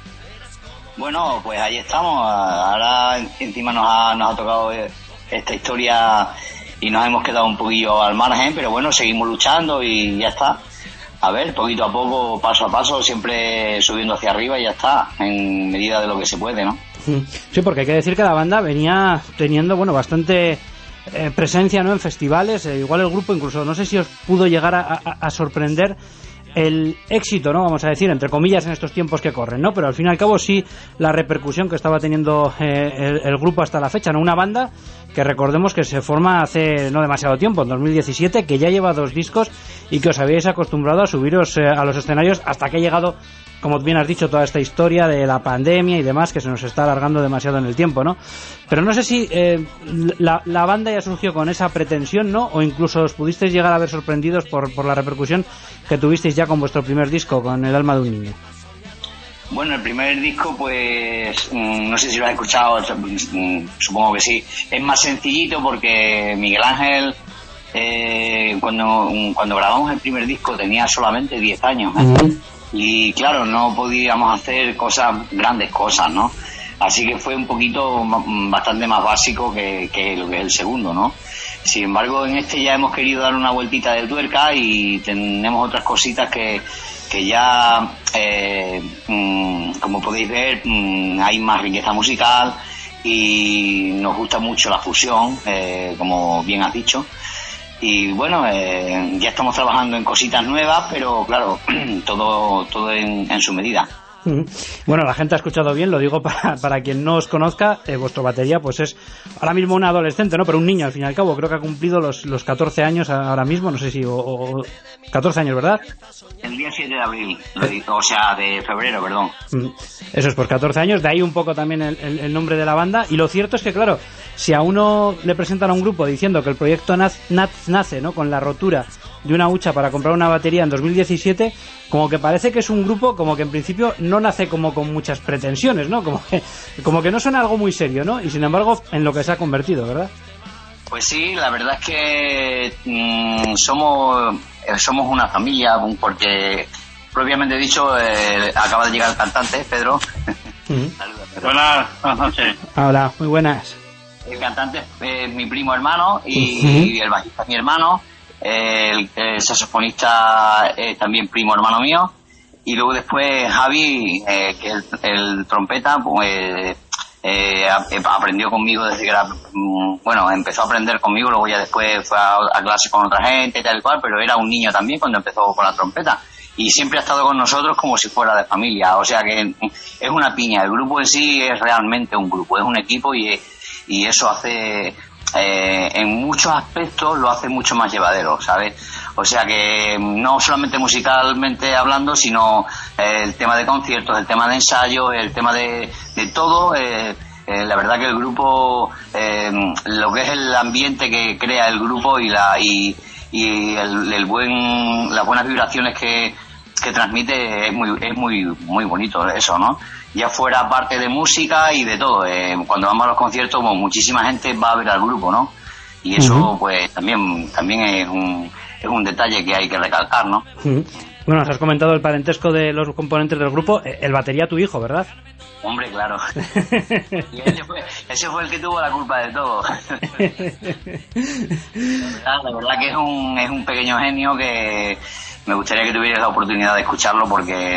Bueno, pues ahí estamos. Ahora encima nos ha, nos ha tocado esta historia y nos hemos quedado un poquillo al margen, pero bueno, seguimos luchando y ya está. A ver, poquito a poco, paso a paso, siempre subiendo hacia arriba y ya está, en medida de lo que se puede, ¿no?
Sí, porque hay que decir que la banda venía teniendo, bueno, bastante eh, presencia, ¿no?, en festivales. Eh, igual el grupo, incluso, no sé si os pudo llegar a, a, a sorprender el éxito, ¿no?, vamos a decir, entre comillas, en estos tiempos que corren, ¿no? Pero al fin y al cabo sí la repercusión que estaba teniendo eh, el, el grupo hasta la fecha, ¿no? Una banda que recordemos que se forma hace no demasiado tiempo, en dos mil diecisiete, que ya lleva dos discos y que os habíais acostumbrado a subiros eh, a los escenarios hasta que ha llegado, como bien has dicho, toda esta historia de la pandemia y demás, que se nos está alargando demasiado en el tiempo, ¿no? Pero no sé si eh, la, la banda ya surgió con esa pretensión, ¿no? O incluso os pudisteis llegar a ver sorprendidos por, por la repercusión que tuvisteis ya con vuestro primer disco, con El alma de un niño.
Bueno, el primer disco, pues, mmm, no sé si lo has escuchado, mmm, supongo que sí. Es más sencillito porque Miguel Ángel, eh, cuando, cuando grabamos el primer disco, tenía solamente diez años, ¿eh? Uh-huh. Y claro, no podíamos hacer cosas, grandes cosas, ¿no? Así que fue un poquito bastante más básico que, que lo que es el segundo, ¿no? Sin embargo, en este ya hemos querido dar una vueltita de tuerca y tenemos otras cositas que, que ya, eh, mmm, como podéis ver, mmm, hay más riqueza musical y nos gusta mucho la fusión, eh, como bien has dicho. Y bueno, eh, ya estamos trabajando en cositas nuevas, pero claro, todo todo en, en su medida.
Bueno, la gente ha escuchado bien, lo digo para, para quien no os conozca, eh, vuestro batería pues es ahora mismo un adolescente, ¿no? Pero un niño al fin y al cabo, creo que ha cumplido los, los catorce años ahora mismo, no sé si, o, o catorce años, ¿verdad?
El día siete de abril, o sea, de febrero, perdón.
Eso es, por catorce años, de ahí un poco también el, el, el nombre de la banda, y lo cierto es que, claro, si a uno le presentan a un grupo diciendo que el proyecto nace, nace, ¿no?, con la rotura de una hucha para comprar una batería en dos mil diecisiete, como que parece que es un grupo como que en principio no nace como con muchas pretensiones, ¿no? Como que, como que no suena algo muy serio, ¿no? Y sin embargo, en lo que se ha convertido, ¿verdad?
Pues sí, la verdad es que mmm, somos somos una familia, porque propiamente dicho, eh, acaba de llegar el cantante, Pedro. Uh-huh. Saludos, Pedro. Buenas noches.
Hola, muy buenas.
El cantante es mi primo hermano y, uh-huh. y el bajista es mi hermano. El, el saxofonista es también primo hermano mío, y luego después Javi, eh, que es el, el trompeta, pues eh, aprendió conmigo desde que era, bueno, empezó a aprender conmigo, luego ya después fue a, a clase con otra gente y tal y cual, pero era un niño también cuando empezó con la trompeta y siempre ha estado con nosotros como si fuera de familia, o sea que es una piña. El grupo en sí es realmente un grupo, es un equipo, y, y eso hace... Eh, en muchos aspectos lo hace mucho más llevadero, ¿sabes? O sea que no solamente musicalmente hablando, sino eh, el tema de conciertos, el tema de ensayos, el tema de, de todo. Eh, eh, la verdad que el grupo, eh, lo que es el ambiente que crea el grupo y la y, y el, el buen las buenas vibraciones que, que transmite es muy es muy muy bonito eso, ¿no? Ya fuera parte de música y de todo. Eh, cuando vamos a los conciertos, pues, muchísima gente va a ver al grupo, ¿no? Y eso, uh-huh. pues, también también es un, es un detalle que hay que recalcar, ¿no?
Uh-huh. Bueno, nos has comentado el parentesco de los componentes del grupo. El batería tu hijo, ¿verdad?
Hombre, claro. Y ese fue, ese fue el que tuvo la culpa de todo. La verdad, la verdad que es un, es un pequeño genio que me gustaría que tuvieras la oportunidad de escucharlo porque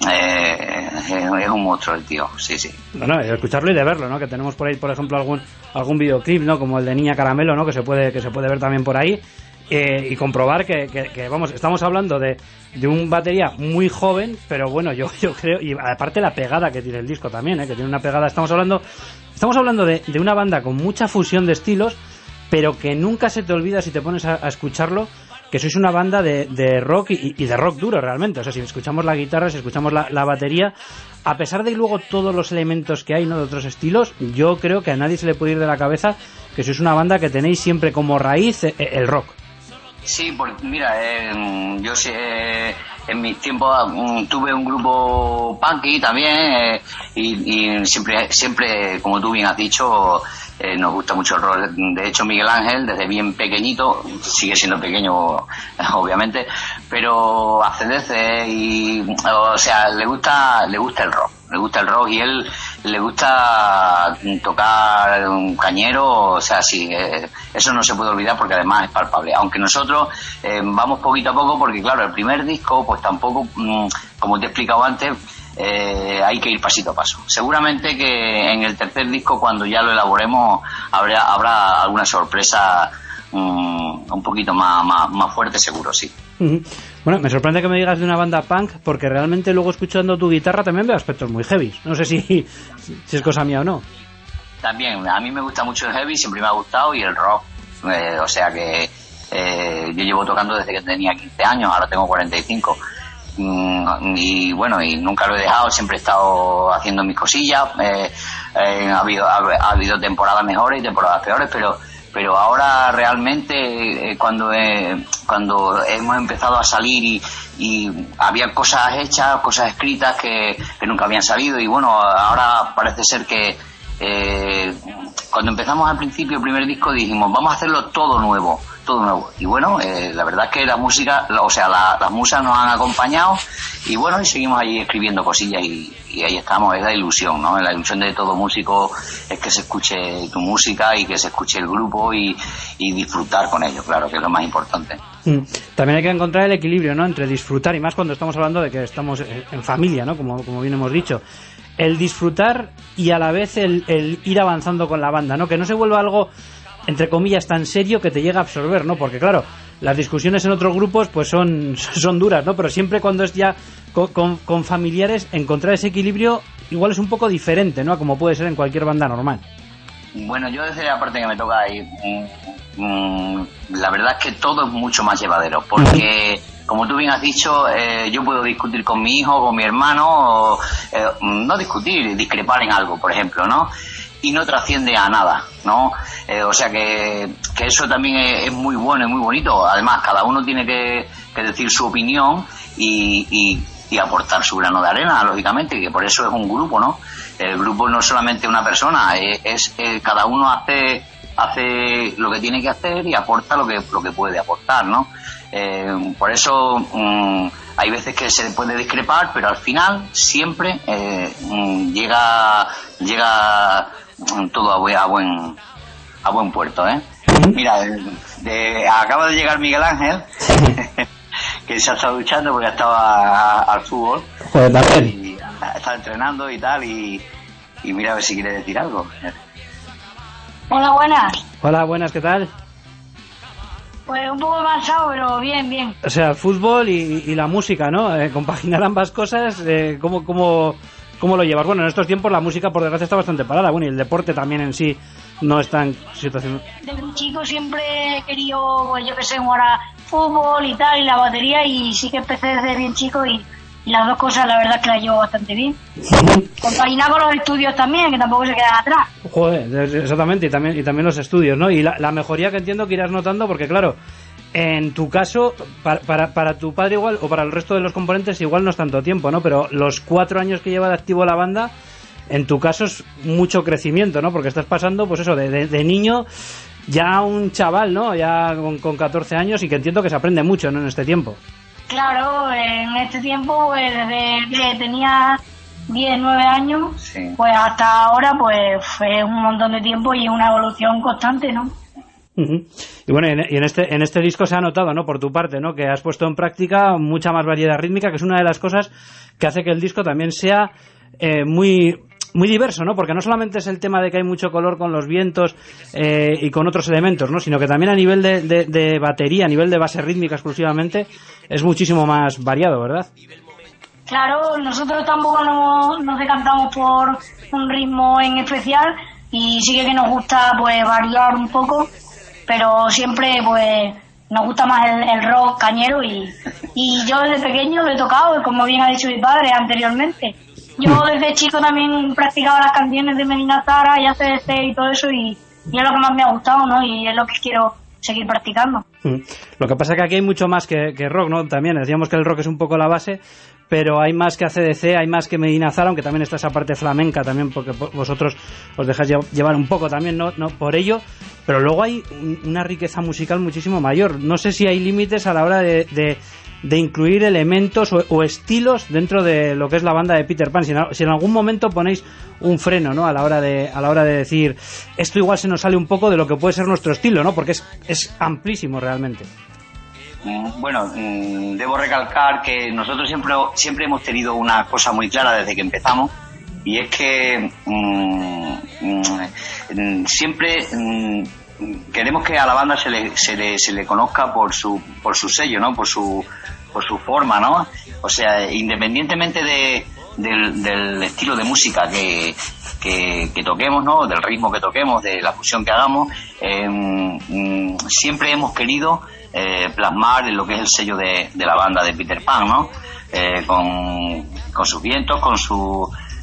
eh, es, es un monstruo el tío, sí, sí.
Bueno, de escucharlo y de verlo, ¿no? Que tenemos por ahí, por ejemplo, algún algún videoclip, ¿no? Como el de Niña Caramelo, ¿no? Que se puede que se puede ver también por ahí. Eh, y comprobar que, que, que, vamos, estamos hablando de, de un batería muy joven, pero bueno, yo yo creo, y aparte la pegada que tiene el disco también, ¿eh? Que tiene una pegada, estamos hablando estamos hablando de, de una banda con mucha fusión de estilos, pero que nunca se te olvida si te pones a, a escucharlo, que sois una banda de, de rock y, y de rock duro realmente. O sea, si escuchamos la guitarra, si escuchamos la, la batería, a pesar de luego todos los elementos que hay, ¿no? De otros estilos, yo creo que a nadie se le puede ir de la cabeza que sois una banda que tenéis siempre como raíz eh, el rock.
Sí, porque mira, eh, yo sé, eh, en mis tiempos um, tuve un grupo punky también eh, y, y siempre, siempre, como tú bien has dicho, eh, nos gusta mucho el rock. De hecho, Miguel Ángel, desde bien pequeñito, sigue siendo pequeño, obviamente, pero A C D C y, o sea, le gusta, le gusta el rock, le gusta el rock y él le gusta tocar un cañero, o sea, sí, eh, eso no se puede olvidar porque además es palpable. Aunque nosotros eh, vamos poquito a poco porque, claro, el primer disco, pues tampoco, mmm, como te he explicado antes, eh, hay que ir pasito a paso. Seguramente que en el tercer disco, cuando ya lo elaboremos, habrá, habrá alguna sorpresa mmm, un poquito más, más, más fuerte, seguro, sí.
Uh-huh. Bueno, me sorprende que me digas de una banda punk, porque realmente luego escuchando tu guitarra también veo aspectos muy heavy. No sé si, si es cosa mía o no.
También, a mí me gusta mucho el heavy, siempre me ha gustado, y el rock. Eh, o sea que eh, yo llevo tocando desde que tenía quince años, ahora tengo cuarenta y cinco. Mm, y bueno, y nunca lo he dejado, siempre he estado haciendo mis cosillas. Eh, eh, ha, habido, ha, ha habido temporadas mejores y temporadas peores, pero pero ahora realmente eh, cuando eh, cuando hemos empezado a salir y, y había cosas hechas, cosas escritas que, que nunca habían salido, y bueno, ahora parece ser que eh, cuando empezamos al principio el primer disco dijimos vamos a hacerlo todo nuevo, todo nuevo, y bueno, eh, la verdad es que la música, o sea, la, las musas nos han acompañado y bueno, y seguimos ahí escribiendo cosillas y, y ahí estamos. Es la ilusión, ¿no? La ilusión de todo músico es que se escuche tu música y que se escuche el grupo y, y disfrutar con ello, claro, que es lo más importante.
También hay que encontrar el equilibrio, ¿no? Entre disfrutar, y más cuando estamos hablando de que estamos en familia, ¿no? Como, como bien hemos dicho. El disfrutar y a la vez el, el ir avanzando con la banda, ¿no? Que no se vuelva algo, entre comillas, tan serio que te llega a absorber, ¿no? Porque claro, las discusiones en otros grupos pues son, son duras, ¿no? Pero siempre cuando es ya con, con, con familiares, encontrar ese equilibrio igual es un poco diferente, ¿no? A como puede ser en cualquier banda normal.
Bueno, yo desde la parte que me toca ahí, mmm, mmm, la verdad es que todo es mucho más llevadero, porque como tú bien has dicho, eh, yo puedo discutir con mi hijo, con mi hermano, o, eh, no discutir, discrepar en algo, por ejemplo, ¿no? Y no trasciende a nada, ¿no? Eh, o sea que, que eso también es, es muy bueno y muy bonito. Además, cada uno tiene que, que decir su opinión y, y, y aportar su grano de arena, lógicamente, que por eso es un grupo, ¿no? El grupo no es solamente una persona, es, es eh, cada uno hace hace lo que tiene que hacer y aporta lo que lo que puede aportar, ¿no? Eh, por eso um, hay veces que se puede discrepar, pero al final siempre eh, um, llega llega um, todo a buen, a buen a buen puerto, ¿eh? Mira, de, de, acaba de llegar Miguel Ángel que se ha estado duchando porque estaba al fútbol.
Joder, también.
Y está entrenando y tal, y, y mira a ver si quiere decir algo.
Hola, buenas.
Hola, buenas, ¿qué tal?
Pues un poco cansado, pero bien, bien.
O sea, el fútbol y, y la música, ¿no? Eh, compaginar ambas cosas, eh, ¿cómo, cómo, ¿cómo lo llevas? Bueno, en estos tiempos la música, por desgracia, está bastante parada. Bueno, y el deporte también en sí no está en situación...
Desde chico siempre he querido, pues yo que sé, jugar a fútbol y tal, y la batería, y sí que empecé desde bien chico, y, y las dos cosas la verdad es que las llevo bastante bien. Compaginar con los estudios también, que tampoco se quedan atrás.
Joder, exactamente, y también, y también los estudios, ¿no? Y la, la mejoría que entiendo que irás notando, porque claro, en tu caso, para, para, para tu padre igual, o para el resto de los componentes igual no es tanto tiempo, ¿no? Pero los cuatro años que lleva de activo la banda, en tu caso es mucho crecimiento, ¿no? Porque estás pasando, pues eso, de, de, de niño ya un chaval, ¿no? Ya con, con catorce años, y que entiendo que se aprende mucho, ¿no? En este tiempo.
Claro, en este tiempo, pues, desde que tenía diez, nueve años,
Sí.
pues hasta ahora, pues fue un montón de tiempo y una evolución constante, ¿no?
Uh-huh. Y bueno, y en este en este disco se ha notado, ¿no?, por tu parte, ¿no?, que has puesto en práctica mucha más variedad rítmica, que es una de las cosas que hace que el disco también sea eh, muy muy diverso, ¿no?, porque no solamente es el tema de que hay mucho color con los vientos eh, y con otros elementos, ¿no?, sino que también a nivel de, de, de batería, a nivel de base rítmica exclusivamente, es muchísimo más variado, ¿verdad?
Claro, nosotros tampoco nos, nos decantamos por un ritmo en especial y sí que nos gusta, pues, variar un poco, pero siempre, pues, nos gusta más el, el rock cañero y, y yo desde pequeño lo he tocado, como bien ha dicho mi padre anteriormente. Yo desde chico también practicaba las canciones de Medina Zara y A C D C y todo eso y, y es lo que más me ha gustado, ¿no? Y es lo que quiero seguir practicando.
Lo que pasa es que aquí hay mucho más que, que rock, ¿no? También decíamos que el rock es un poco la base, pero hay más que A C D C, hay más que Medina Zara, aunque también está esa parte flamenca también, porque vosotros os dejáis llevar un poco también, no, no por ello, pero luego hay una riqueza musical muchísimo mayor. No sé si hay límites a la hora de, de, de incluir elementos o, o estilos dentro de lo que es la banda de Peter Pan. Si en, si en algún momento ponéis un freno, ¿no?, a la hora de a la hora de decir, esto igual se nos sale un poco de lo que puede ser nuestro estilo, ¿no?, porque es, es amplísimo realmente.
Bueno, debo recalcar que nosotros siempre siempre hemos tenido una cosa muy clara desde que empezamos, y es que mmm, mmm, siempre mmm, queremos que a la banda se le, se le se le conozca por su por su sello, ¿no?, por su por su forma, ¿no? O sea, independientemente de del, del estilo de música que, que que toquemos, ¿no?, del ritmo que toquemos, de la fusión que hagamos, eh, mmm, siempre hemos querido Eh, plasmar en lo que es el sello de, de la banda de Peter Pan, ¿no? Eh, con, con sus vientos, con su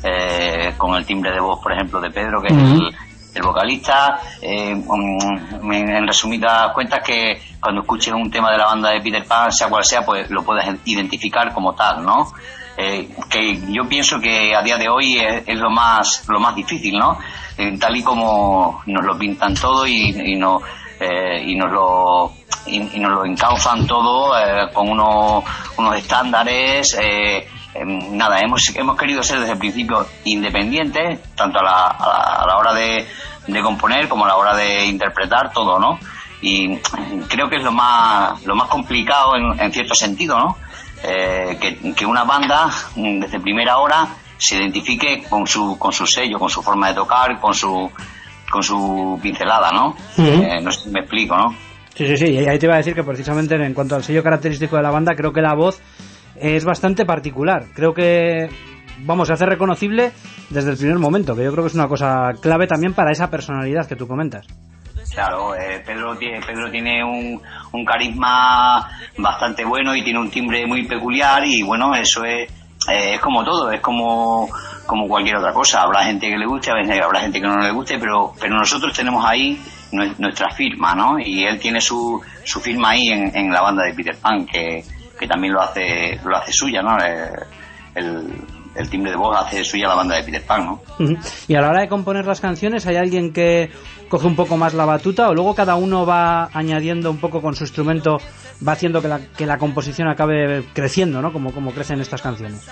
eh, con el timbre de voz, por ejemplo, de Pedro, que uh-huh. es el, el vocalista. Eh, um, en resumidas cuentas, que cuando escuches un tema de la banda de Peter Pan, sea cual sea, pues lo puedes identificar como tal, ¿no? Eh, que yo pienso que a día de hoy es, es lo más lo más difícil, ¿no? Eh, tal y como nos lo pintan todo y, y nos eh, y nos lo y, y nos lo encausan todo eh, con unos unos estándares. Eh, eh, nada, hemos hemos querido ser desde el principio independientes, tanto a la, a la, a la hora de, de componer como a la hora de interpretar todo, ¿no? Y creo que es lo más lo más complicado en, en cierto sentido, ¿no? Eh, que, que una banda desde primera hora se identifique con su con su sello, con su forma de tocar, con su con su pincelada, ¿no? Uh-huh. Eh, no sé si me explico, ¿no?
Sí, sí, sí, y ahí te iba a decir que precisamente en cuanto al sello característico de la banda, creo que la voz es bastante particular. Creo que, vamos, se hace reconocible desde el primer momento, que yo creo que es una cosa clave también para esa personalidad que tú comentas.
Claro, eh, Pedro tiene, Pedro tiene un, un carisma bastante bueno y tiene un timbre muy peculiar, y bueno, eso es eh, es como todo, es como como cualquier otra cosa. Habrá gente que le guste, habrá gente que no le guste, pero pero nosotros tenemos ahí nuestra firma, ¿no? Y él tiene su su firma ahí en, en la banda de Peter Pan, que, que también lo hace lo hace suya, ¿no? El, el, el timbre de voz hace suya la banda de Peter Pan, ¿no?
Uh-huh. Y a la hora de componer las canciones, ¿hay alguien que coge un poco más la batuta, o luego cada uno va añadiendo un poco con su instrumento, va haciendo que la, que la composición acabe creciendo, ¿no? Como, como crecen estas canciones.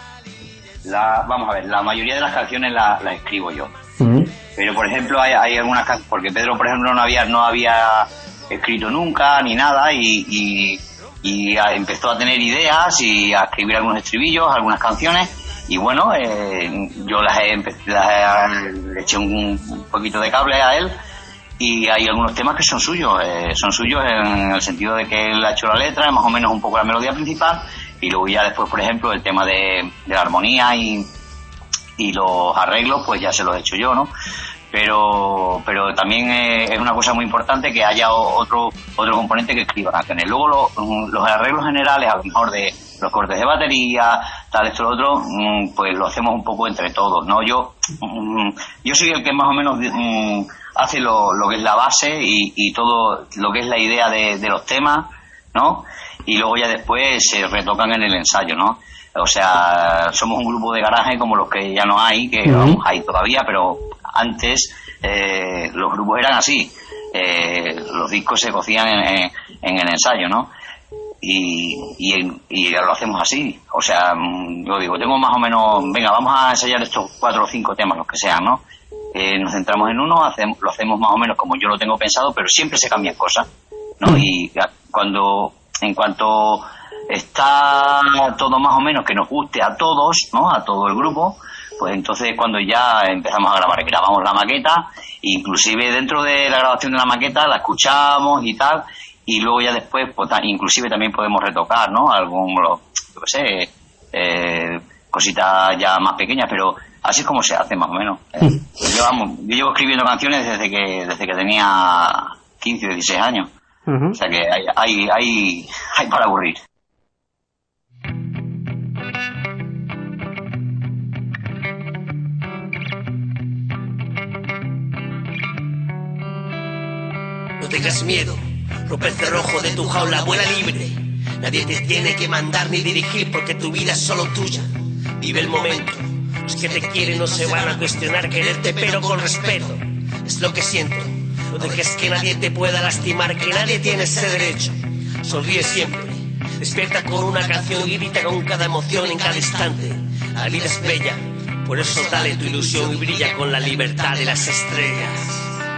La, vamos a ver, la mayoría de las canciones las la escribo yo. Uh-huh. Pero, por ejemplo, hay, hay algunas canciones, porque Pedro, por ejemplo, no había no había escrito nunca ni nada, y, y, y a, empezó a tener ideas y a escribir algunos estribillos, algunas canciones, y bueno, eh, yo las he, las he le eché un, un poquito de cable a él, y hay algunos temas que son suyos, eh, son suyos en el sentido de que él ha hecho la letra, más o menos un poco la melodía principal, y luego ya después, por ejemplo, el tema de, de la armonía y, y los arreglos, pues ya se los he hecho yo, ¿no? Pero pero también eh, es una cosa muy importante que haya otro otro componente que escriba canciones. Luego lo, los arreglos generales, a lo mejor de los cortes de batería, tal, esto, lo otro, pues lo hacemos un poco entre todos, ¿no? Yo yo soy el que más o menos um, hace lo, lo que es la base y, y todo lo que es la idea de, de los temas, ¿no? Y luego ya después se retocan en el ensayo, ¿no? O sea, somos un grupo de garaje como los que ya no hay, que uh-huh. vamos, hay todavía, pero antes eh, los grupos eran así, eh, los discos se cocían en, en, en el ensayo, ¿no? y, y, y lo hacemos así. O sea, yo digo, tengo más o menos, venga, vamos a ensayar estos cuatro o cinco temas, los que sean, ¿no? Eh, nos centramos en uno, hacemos, lo hacemos más o menos como yo lo tengo pensado, pero siempre se cambian cosas, ¿no? Y cuando, en cuanto está todo más o menos que nos guste a todos, ¿no? A todo el grupo, pues entonces cuando ya empezamos a grabar, grabamos la maqueta, inclusive dentro de la grabación de la maqueta la escuchamos y tal, y luego ya después, pues, inclusive también podemos retocar, ¿no? Algún, lo, yo qué sé, eh, cositas ya más pequeñas, pero así es como se hace más o menos. Eh, yo, vamos, yo llevo escribiendo canciones desde que desde que tenía quince o dieciséis años. Uh-huh. O sea que hay, hay, hay, hay para aburrir.
No tengas miedo, rompe el cerrojo de tu jaula, vuela libre. Nadie te tiene que mandar ni dirigir porque tu vida es solo tuya. Vive el momento. Los que te quieren no se van a cuestionar quererte, pero con respeto. Es lo que siento. No dejes que nadie te pueda lastimar, que nadie tiene ese derecho. Sonríe siempre. Despierta con una canción y grita con cada emoción en cada instante. La vida es bella, por eso dale tu ilusión y brilla con la libertad de las estrellas.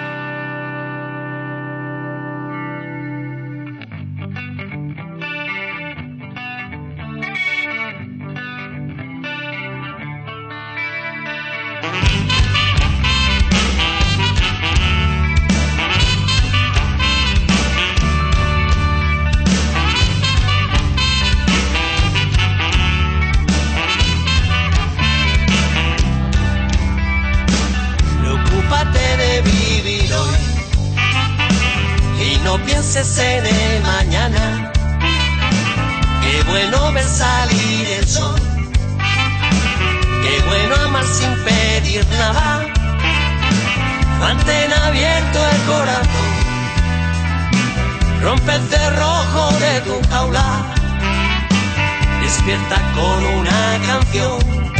En el mañana, qué bueno ver salir el sol, qué bueno amar sin pedir nada, mantén abierto el corazón, rompe el cerrojo de tu jaula, despierta con una canción,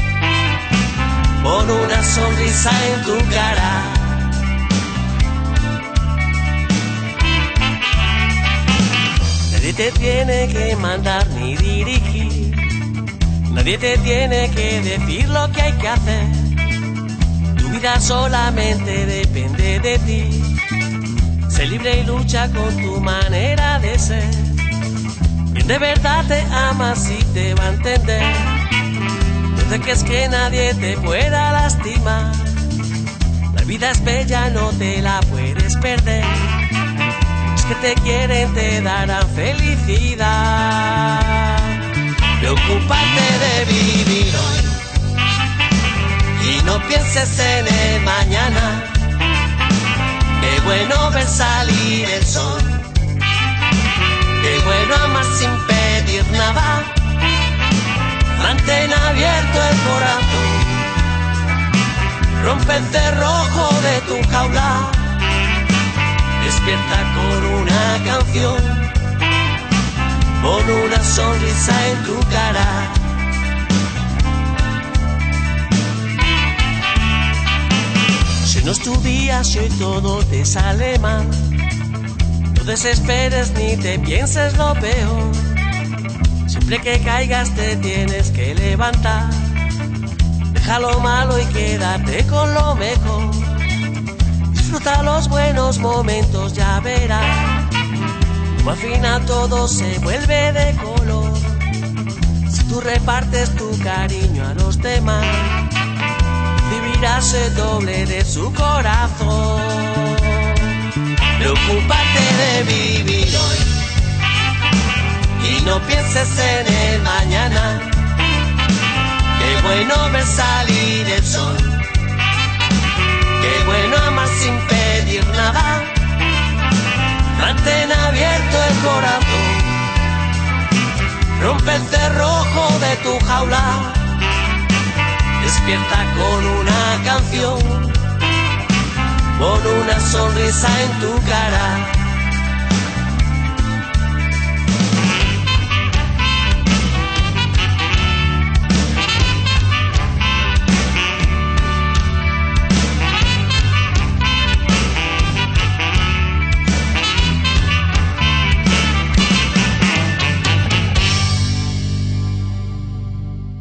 pon una sonrisa en tu cara. Nadie te tiene que mandar ni dirigir, nadie te tiene que decir lo que hay que hacer. Tu vida solamente depende de ti. Sé libre y lucha con tu manera de ser. Quien de verdad te ama sí te va a entender. No dejes que nadie te pueda lastimar. La vida es bella, no te la puedes perder. Que te quieren te darán felicidad. Preocúpate de vivir hoy y no pienses en el mañana. Qué bueno ver salir el sol, qué bueno amar sin pedir nada. Mantén abierto el corazón, rompe el cerrojo de tu jaula. Despierta con una canción, pon una sonrisa en tu cara. Si no es tu día, si hoy todo te sale mal, no desesperes ni te pienses lo peor. Siempre que caigas te tienes que levantar. Deja lo malo y quédate con lo mejor. Disfruta los buenos momentos, ya verás como al final todo se vuelve de color. Si tú repartes tu cariño a los demás, vivirás el doble de su corazón. Preocúpate de vivir hoy y no pienses en el mañana. Qué bueno ver salir el sol, qué bueno amar sin pedir nada. Mantén abierto el corazón, rompe el cerrojo de tu jaula. Despierta con una canción, pon una sonrisa en tu cara.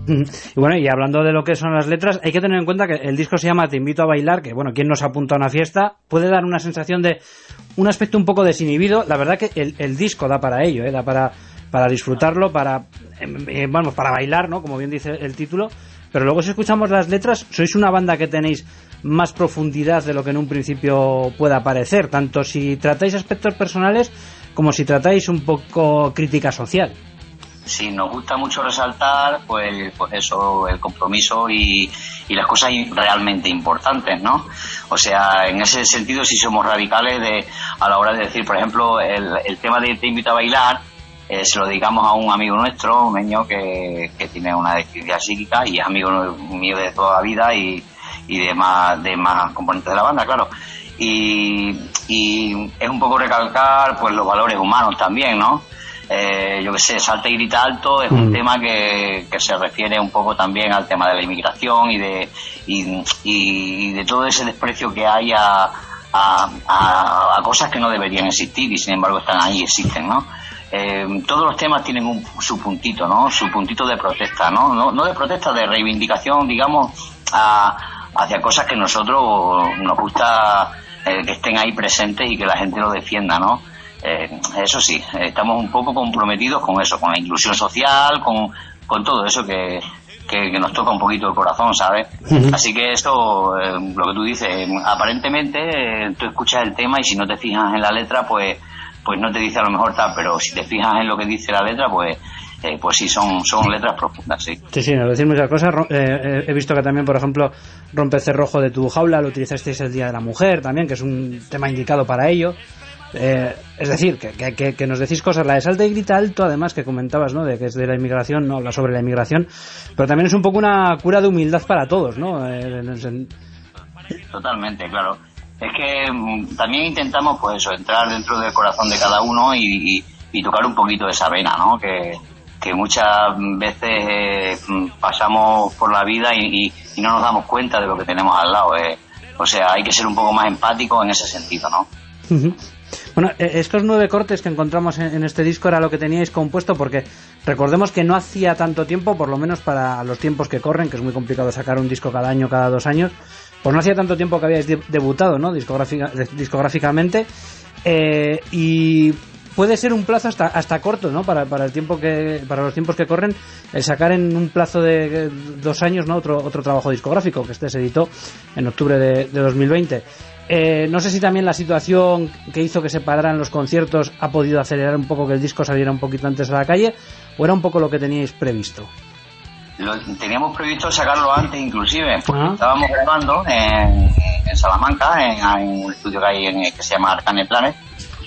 Y bueno, y hablando de lo que son las letras, hay que tener en cuenta que el disco se llama Te invito a bailar, que bueno, quien nos apunta a una fiesta, puede dar una sensación de un aspecto un poco desinhibido. La verdad que el, el disco da para ello, ¿eh? Da para, para disfrutarlo, para eh, vamos, para bailar, ¿no? Como bien dice el título. Pero luego si escuchamos las letras, sois una banda que tenéis más profundidad de lo que en un principio pueda parecer, tanto si tratáis aspectos personales como si tratáis un poco crítica social.
Sí, nos gusta mucho resaltar, pues, pues eso, el compromiso y, y las cosas realmente importantes, ¿no? O sea, en ese sentido sí somos radicales de a la hora de decir, por ejemplo, el, el tema de Te invito a bailar, eh, se lo dedicamos a un amigo nuestro, un niño que, que tiene una deficiencia psíquica y es amigo mío de toda la vida y, y de más, de más componentes de la banda, claro. Y, y es un poco recalcar, pues, los valores humanos también, ¿no? Eh, yo que sé, Salta y Grita Alto es un mm. tema que, que se refiere un poco también al tema de la inmigración y de y, y de todo ese desprecio que hay a, a, a, a cosas que no deberían existir y sin embargo están ahí, existen, ¿no? Eh, todos los temas tienen un, su puntito, ¿no? Su puntito de protesta, ¿no? No, no de protesta, de reivindicación, digamos, a, hacia cosas que nosotros nos gusta eh, que estén ahí presentes y que la gente lo defienda, ¿no? Eh, eso sí, estamos un poco comprometidos con eso, con la inclusión social, con, con todo eso que, que, que nos toca un poquito el corazón, ¿sabes? Uh-huh. Así que eso, eh, lo que tú dices, aparentemente eh, tú escuchas el tema y si no te fijas en la letra, pues pues no te dice a lo mejor tal, pero si te fijas en lo que dice la letra, pues eh, pues sí, son son letras profundas, sí.
Sí, sí, nos decís muchas cosas. Eh, he visto que también, por ejemplo, Rompe el cerrojo de tu jaula, lo utilizasteis el Día de la Mujer también, que es un tema indicado para ello. Eh, es decir, que, que, que nos decís cosas. La de Salta y Grita Alto, además, que comentabas, ¿no? De que es de la inmigración, no habla sobre la inmigración, pero también es un poco una cura de humildad para todos, ¿no? Eh, en...
Totalmente, claro. Es que mm, también intentamos, pues eso, entrar dentro del corazón de cada uno y, y, y tocar un poquito de esa vena, ¿no? Que, que muchas veces eh, pasamos por la vida y, y, y no nos damos cuenta de lo que tenemos al lado. Eh. O sea, hay que ser un poco más empático en ese sentido, ¿no?
Uh-huh. Bueno, estos nueve cortes que encontramos en este disco era lo que teníais compuesto, porque recordemos que no hacía tanto tiempo, por lo menos para los tiempos que corren, que es muy complicado sacar un disco cada año, cada dos años, pues no hacía tanto tiempo que habíais de- debutado, ¿no? Discográfica, discográficamente, eh, y puede ser un plazo hasta hasta corto, ¿no? Para para el tiempo que para los tiempos que corren, el sacar en un plazo de dos años, ¿no? Otro otro trabajo discográfico, que este se editó en octubre de, de dos mil veinte. Eh, no sé si también la situación que hizo que se pararan los conciertos ha podido acelerar un poco que el disco saliera un poquito antes a la calle, o era un poco lo que teníais previsto.
Lo, teníamos previsto sacarlo antes, inclusive, porque
Ah.
estábamos grabando en, en Salamanca, en, en un estudio que hay en, que se llama Arcane Planet,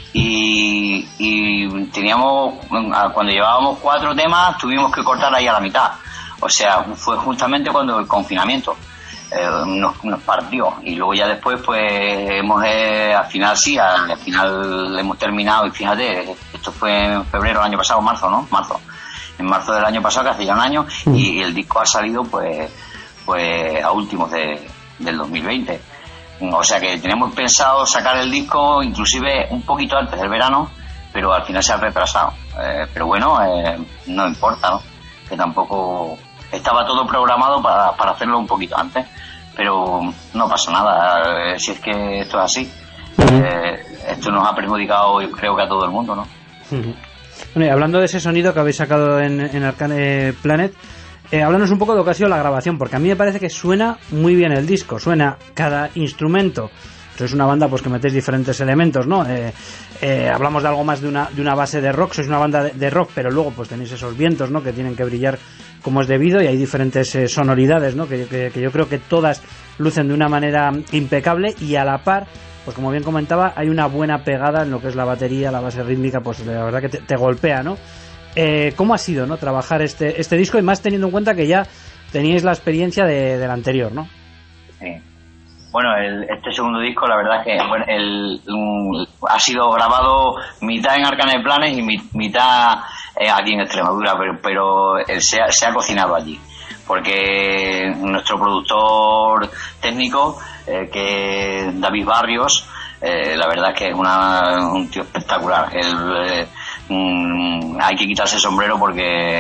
y, y teníamos, cuando llevábamos cuatro temas, tuvimos que cortar ahí a la mitad. O sea, fue justamente cuando el confinamiento eh, nos, nos partió, y luego ya después, pues, hemos, eh, al final sí, al, al final hemos terminado, y fíjate, esto fue en febrero del año pasado, marzo, ¿no? Marzo. En marzo del año pasado, que hace ya un año, mm. y el disco ha salido pues pues a últimos de, del dos mil veinte. O sea que tenemos pensado sacar el disco inclusive un poquito antes del verano, pero al final se ha retrasado. Eh, pero bueno, eh, no importa, ¿no? Que tampoco estaba todo programado para, para hacerlo un poquito antes, pero no pasa nada, eh, si es que esto es así. Eh, esto nos ha perjudicado, yo creo que a todo el mundo, ¿no?
Uh-huh. Bueno, y hablando de ese sonido que habéis sacado en, en Arcane Planet, eh, háblanos un poco de lo que ha sido la grabación, porque a mí me parece que suena muy bien el disco, suena cada instrumento. Sois una banda pues que metéis diferentes elementos, ¿no? Eh, eh, hablamos de algo más de una, de una base de rock, sois una banda de, de rock, pero luego pues tenéis esos vientos, ¿no? Que tienen que brillar como es debido, y hay diferentes eh, sonoridades, ¿no? Que, que, que yo creo que todas lucen de una manera impecable, y a la par, pues como bien comentaba, hay una buena pegada en lo que es la batería, la base rítmica, pues la verdad que te, te golpea, ¿no? Eh, ¿Cómo ha sido, no, trabajar este este disco, y más teniendo en cuenta que ya teníais la experiencia de, del anterior, ¿no?
Sí. Bueno, el, este segundo disco, la verdad es que bueno, el, um, ha sido grabado mitad en Arcane Planet y mi, mitad eh, aquí en Extremadura, pero, pero el, se, ha, se ha cocinado allí, porque nuestro productor técnico, eh, que es David Barrios, eh, la verdad es que es una, un tío espectacular. El, eh, um, hay que quitarse el sombrero porque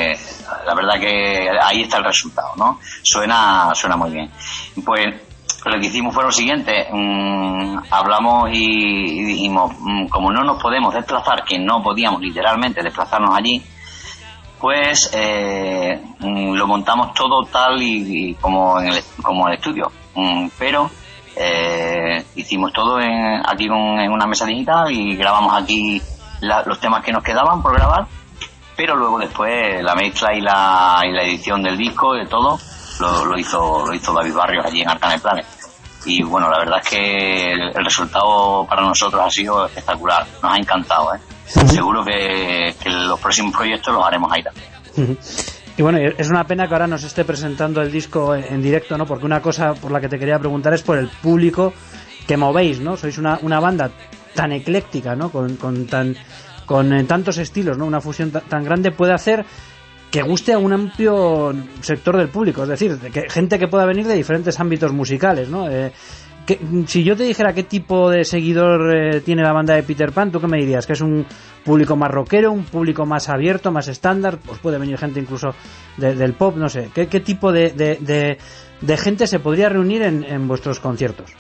la verdad que ahí está el resultado, ¿no? Suena, suena muy bien. Pues lo que hicimos fue lo siguiente, mmm, hablamos y, y dijimos, mmm, como no nos podemos desplazar, que no podíamos literalmente desplazarnos allí, pues eh, mmm, lo montamos todo tal y, y como en el, como en el estudio, mmm, pero eh, hicimos todo en, aquí con, en una mesa digital y grabamos aquí la, los temas que nos quedaban por grabar, pero luego después la mezcla y la, y la edición del disco y de todo Lo, lo hizo lo hizo David Barrios allí en Arcane Planet. Y bueno, la verdad es que el, el resultado para nosotros ha sido espectacular, nos ha encantado, ¿eh? Sí. Seguro que, que los próximos proyectos los haremos ahí también.
Y bueno, es una pena que ahora nos esté presentando el disco en, en directo, ¿no? Porque una cosa por la que te quería preguntar es por el público que movéis, ¿no? Sois una, una banda tan ecléctica, ¿no? Con, con, tan, con eh, tantos estilos, ¿no? Una fusión t- tan grande puede hacer que guste a un amplio sector del público, es decir, de que gente que pueda venir de diferentes ámbitos musicales, ¿no? Eh, que, si yo te dijera qué tipo de seguidor eh, tiene la banda de Peter Pan, ¿tú qué me dirías? ¿Que es un público más rockero, un público más abierto, más estándar? Pues puede venir gente incluso de, del pop, no sé. ¿Qué, qué tipo de, de, de, de gente se podría reunir en, en vuestros conciertos?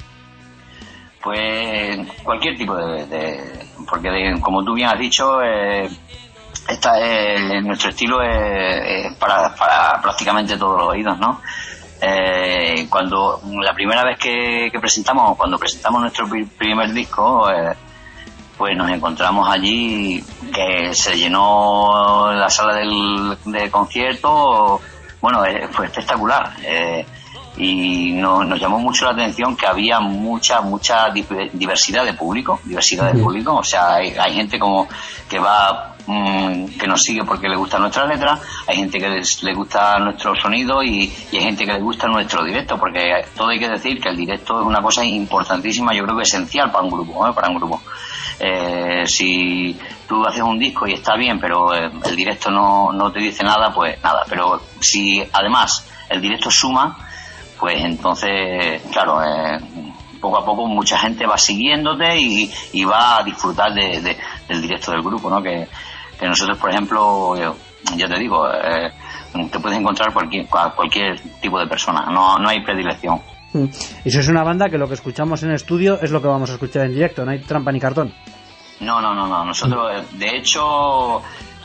Pues cualquier tipo de... de porque de, como tú bien has dicho... Eh, Esta, eh, nuestro estilo es, es para, para prácticamente todos los oídos, ¿no? Eh, cuando la primera vez que, que presentamos, cuando presentamos nuestro primer disco, eh, pues nos encontramos allí que se llenó la sala del, de concierto, bueno, eh, fue espectacular. Eh, y no, nos llamó mucho la atención que había mucha mucha diversidad de público, diversidad de público, o sea, hay, hay gente como que va que nos sigue porque le gusta nuestra letra, hay gente que les, le gusta nuestro sonido y, y hay gente que le gusta nuestro directo, porque todo hay que decir que el directo es una cosa importantísima, yo creo que esencial para un grupo, ¿eh? para un grupo. Eh, si tú haces un disco y está bien, pero eh, el directo no, no te dice nada, pues nada, pero si además el directo suma, pues entonces, claro, eh, poco a poco mucha gente va siguiéndote y, y va a disfrutar de, de, del directo del grupo, ¿no? Que que nosotros, por ejemplo, ya te digo, eh, te puedes encontrar cualquier cualquier tipo de persona, no no hay predilección.
Y si es una banda que lo que escuchamos en estudio es lo que vamos a escuchar en directo, no hay trampa ni cartón.
No, no, no, no. Nosotros, de hecho,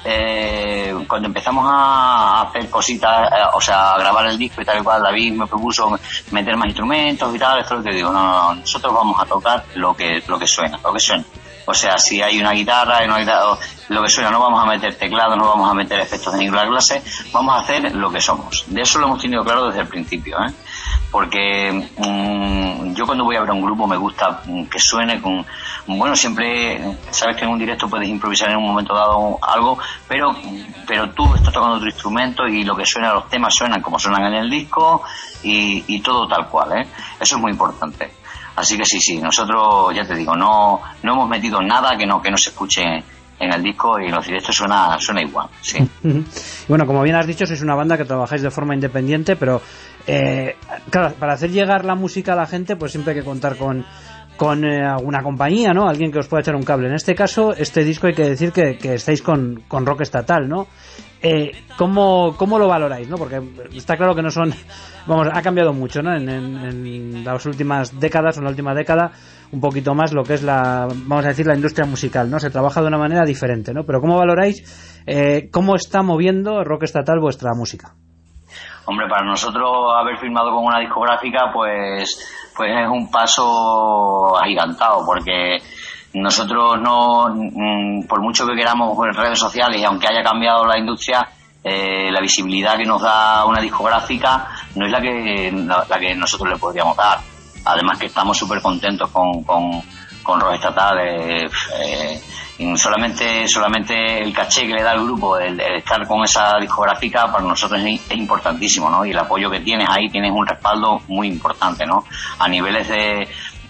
eh, cuando empezamos a hacer cositas, eh, o sea, a grabar el disco y tal y cual, David me propuso meter más instrumentos y tal, esto es lo que digo, no, no, no, nosotros vamos a tocar lo que lo que suena, lo que suena. O sea, si hay una guitarra, hay una guitarra, lo que suena, no vamos a meter teclado, no vamos a meter efectos de ninguna clase, vamos a hacer lo que somos. De eso lo hemos tenido claro desde el principio, ¿eh? Porque mmm, yo cuando voy a ver a un grupo me gusta que suene con... Bueno, siempre sabes que en un directo puedes improvisar en un momento dado algo, pero pero tú estás tocando otro instrumento y lo que suena, los temas suenan como suenan en el disco y, y todo tal cual, ¿eh? Eso es muy importante. Así que sí, sí, nosotros, ya te digo, no no hemos metido nada que no que no se escuche en el disco y en los directos suena suena igual, sí.
Y bueno, como bien has dicho, sois una banda que trabajáis de forma independiente, pero eh, claro, para hacer llegar la música a la gente, pues siempre hay que contar con con eh, alguna compañía, ¿no? Alguien que os pueda echar un cable. En este caso, este disco hay que decir que, que estáis con, con Rock Estatal, ¿no? Eh, ¿cómo, ¿Cómo lo valoráis, no? Porque está claro que no son... Vamos, ha cambiado mucho, ¿no? En, en, en las últimas décadas, o en la última década, un poquito más lo que es la, vamos a decir, la industria musical, ¿no? Se trabaja de una manera diferente, ¿no? Pero ¿cómo valoráis, eh, cómo está moviendo Rock Estatal vuestra música?
Hombre, para nosotros haber firmado con una discográfica, pues, pues es un paso agigantado, porque nosotros no, por mucho que queramos en redes sociales y aunque haya cambiado la industria, eh, la visibilidad que nos da una discográfica no es la que la que nosotros le podríamos dar. Además que estamos súper contentos con, con, con Rock Estatal. Eh, eh, solamente solamente el caché que le da el grupo, el, el estar con esa discográfica, para nosotros es, es importantísimo, ¿no? Y el apoyo que tienes ahí, tienes un respaldo muy importante, ¿no? A niveles de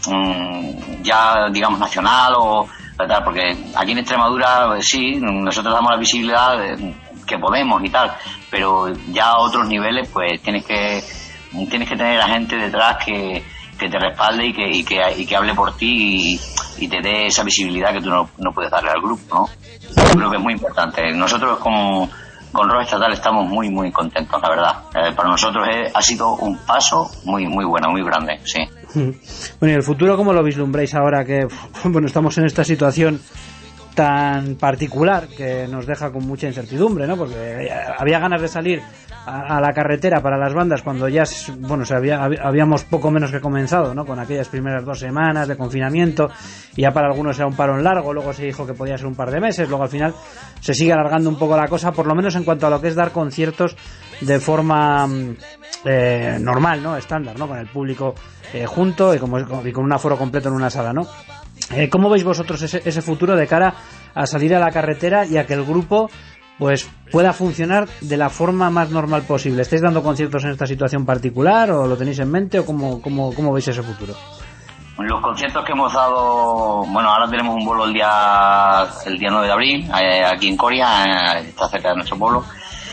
ya digamos nacional o tal, porque aquí en Extremadura pues, sí, nosotros damos la visibilidad que podemos y tal, pero ya a otros niveles pues tienes que tienes que tener a gente detrás que, que te respalde y que, y que y que hable por ti y, y te dé esa visibilidad que tú no, no puedes darle al grupo, ¿no? Yo creo que es muy importante. Nosotros como con Rock Estatal estamos muy, muy contentos, la verdad. Eh, para nosotros es, ha sido un paso muy, muy bueno, muy grande, sí.
Bueno, ¿y el futuro cómo lo vislumbráis ahora que, bueno, estamos en esta situación tan particular que nos deja con mucha incertidumbre, ¿no? Porque había ganas de salir a, a la carretera para las bandas cuando ya, bueno, se había, habíamos poco menos que comenzado, ¿no? Con aquellas primeras dos semanas de confinamiento, y ya para algunos era un parón largo, luego se dijo que podía ser un par de meses, luego al final se sigue alargando un poco la cosa, por lo menos en cuanto a lo que es dar conciertos de forma eh, normal, ¿no? Estándar, ¿no? Con el público eh, junto y, como, y con un aforo completo en una sala, ¿no? Eh, ¿Cómo veis vosotros ese, ese futuro de cara a salir a la carretera y a que el grupo pues pueda funcionar de la forma más normal posible? ¿Estáis dando conciertos en esta situación particular o lo tenéis en mente o cómo, cómo, cómo veis ese futuro?
Los conciertos que hemos dado, bueno, ahora tenemos un bolo el día el día nueve de abril, aquí en Coria, está cerca de nuestro pueblo,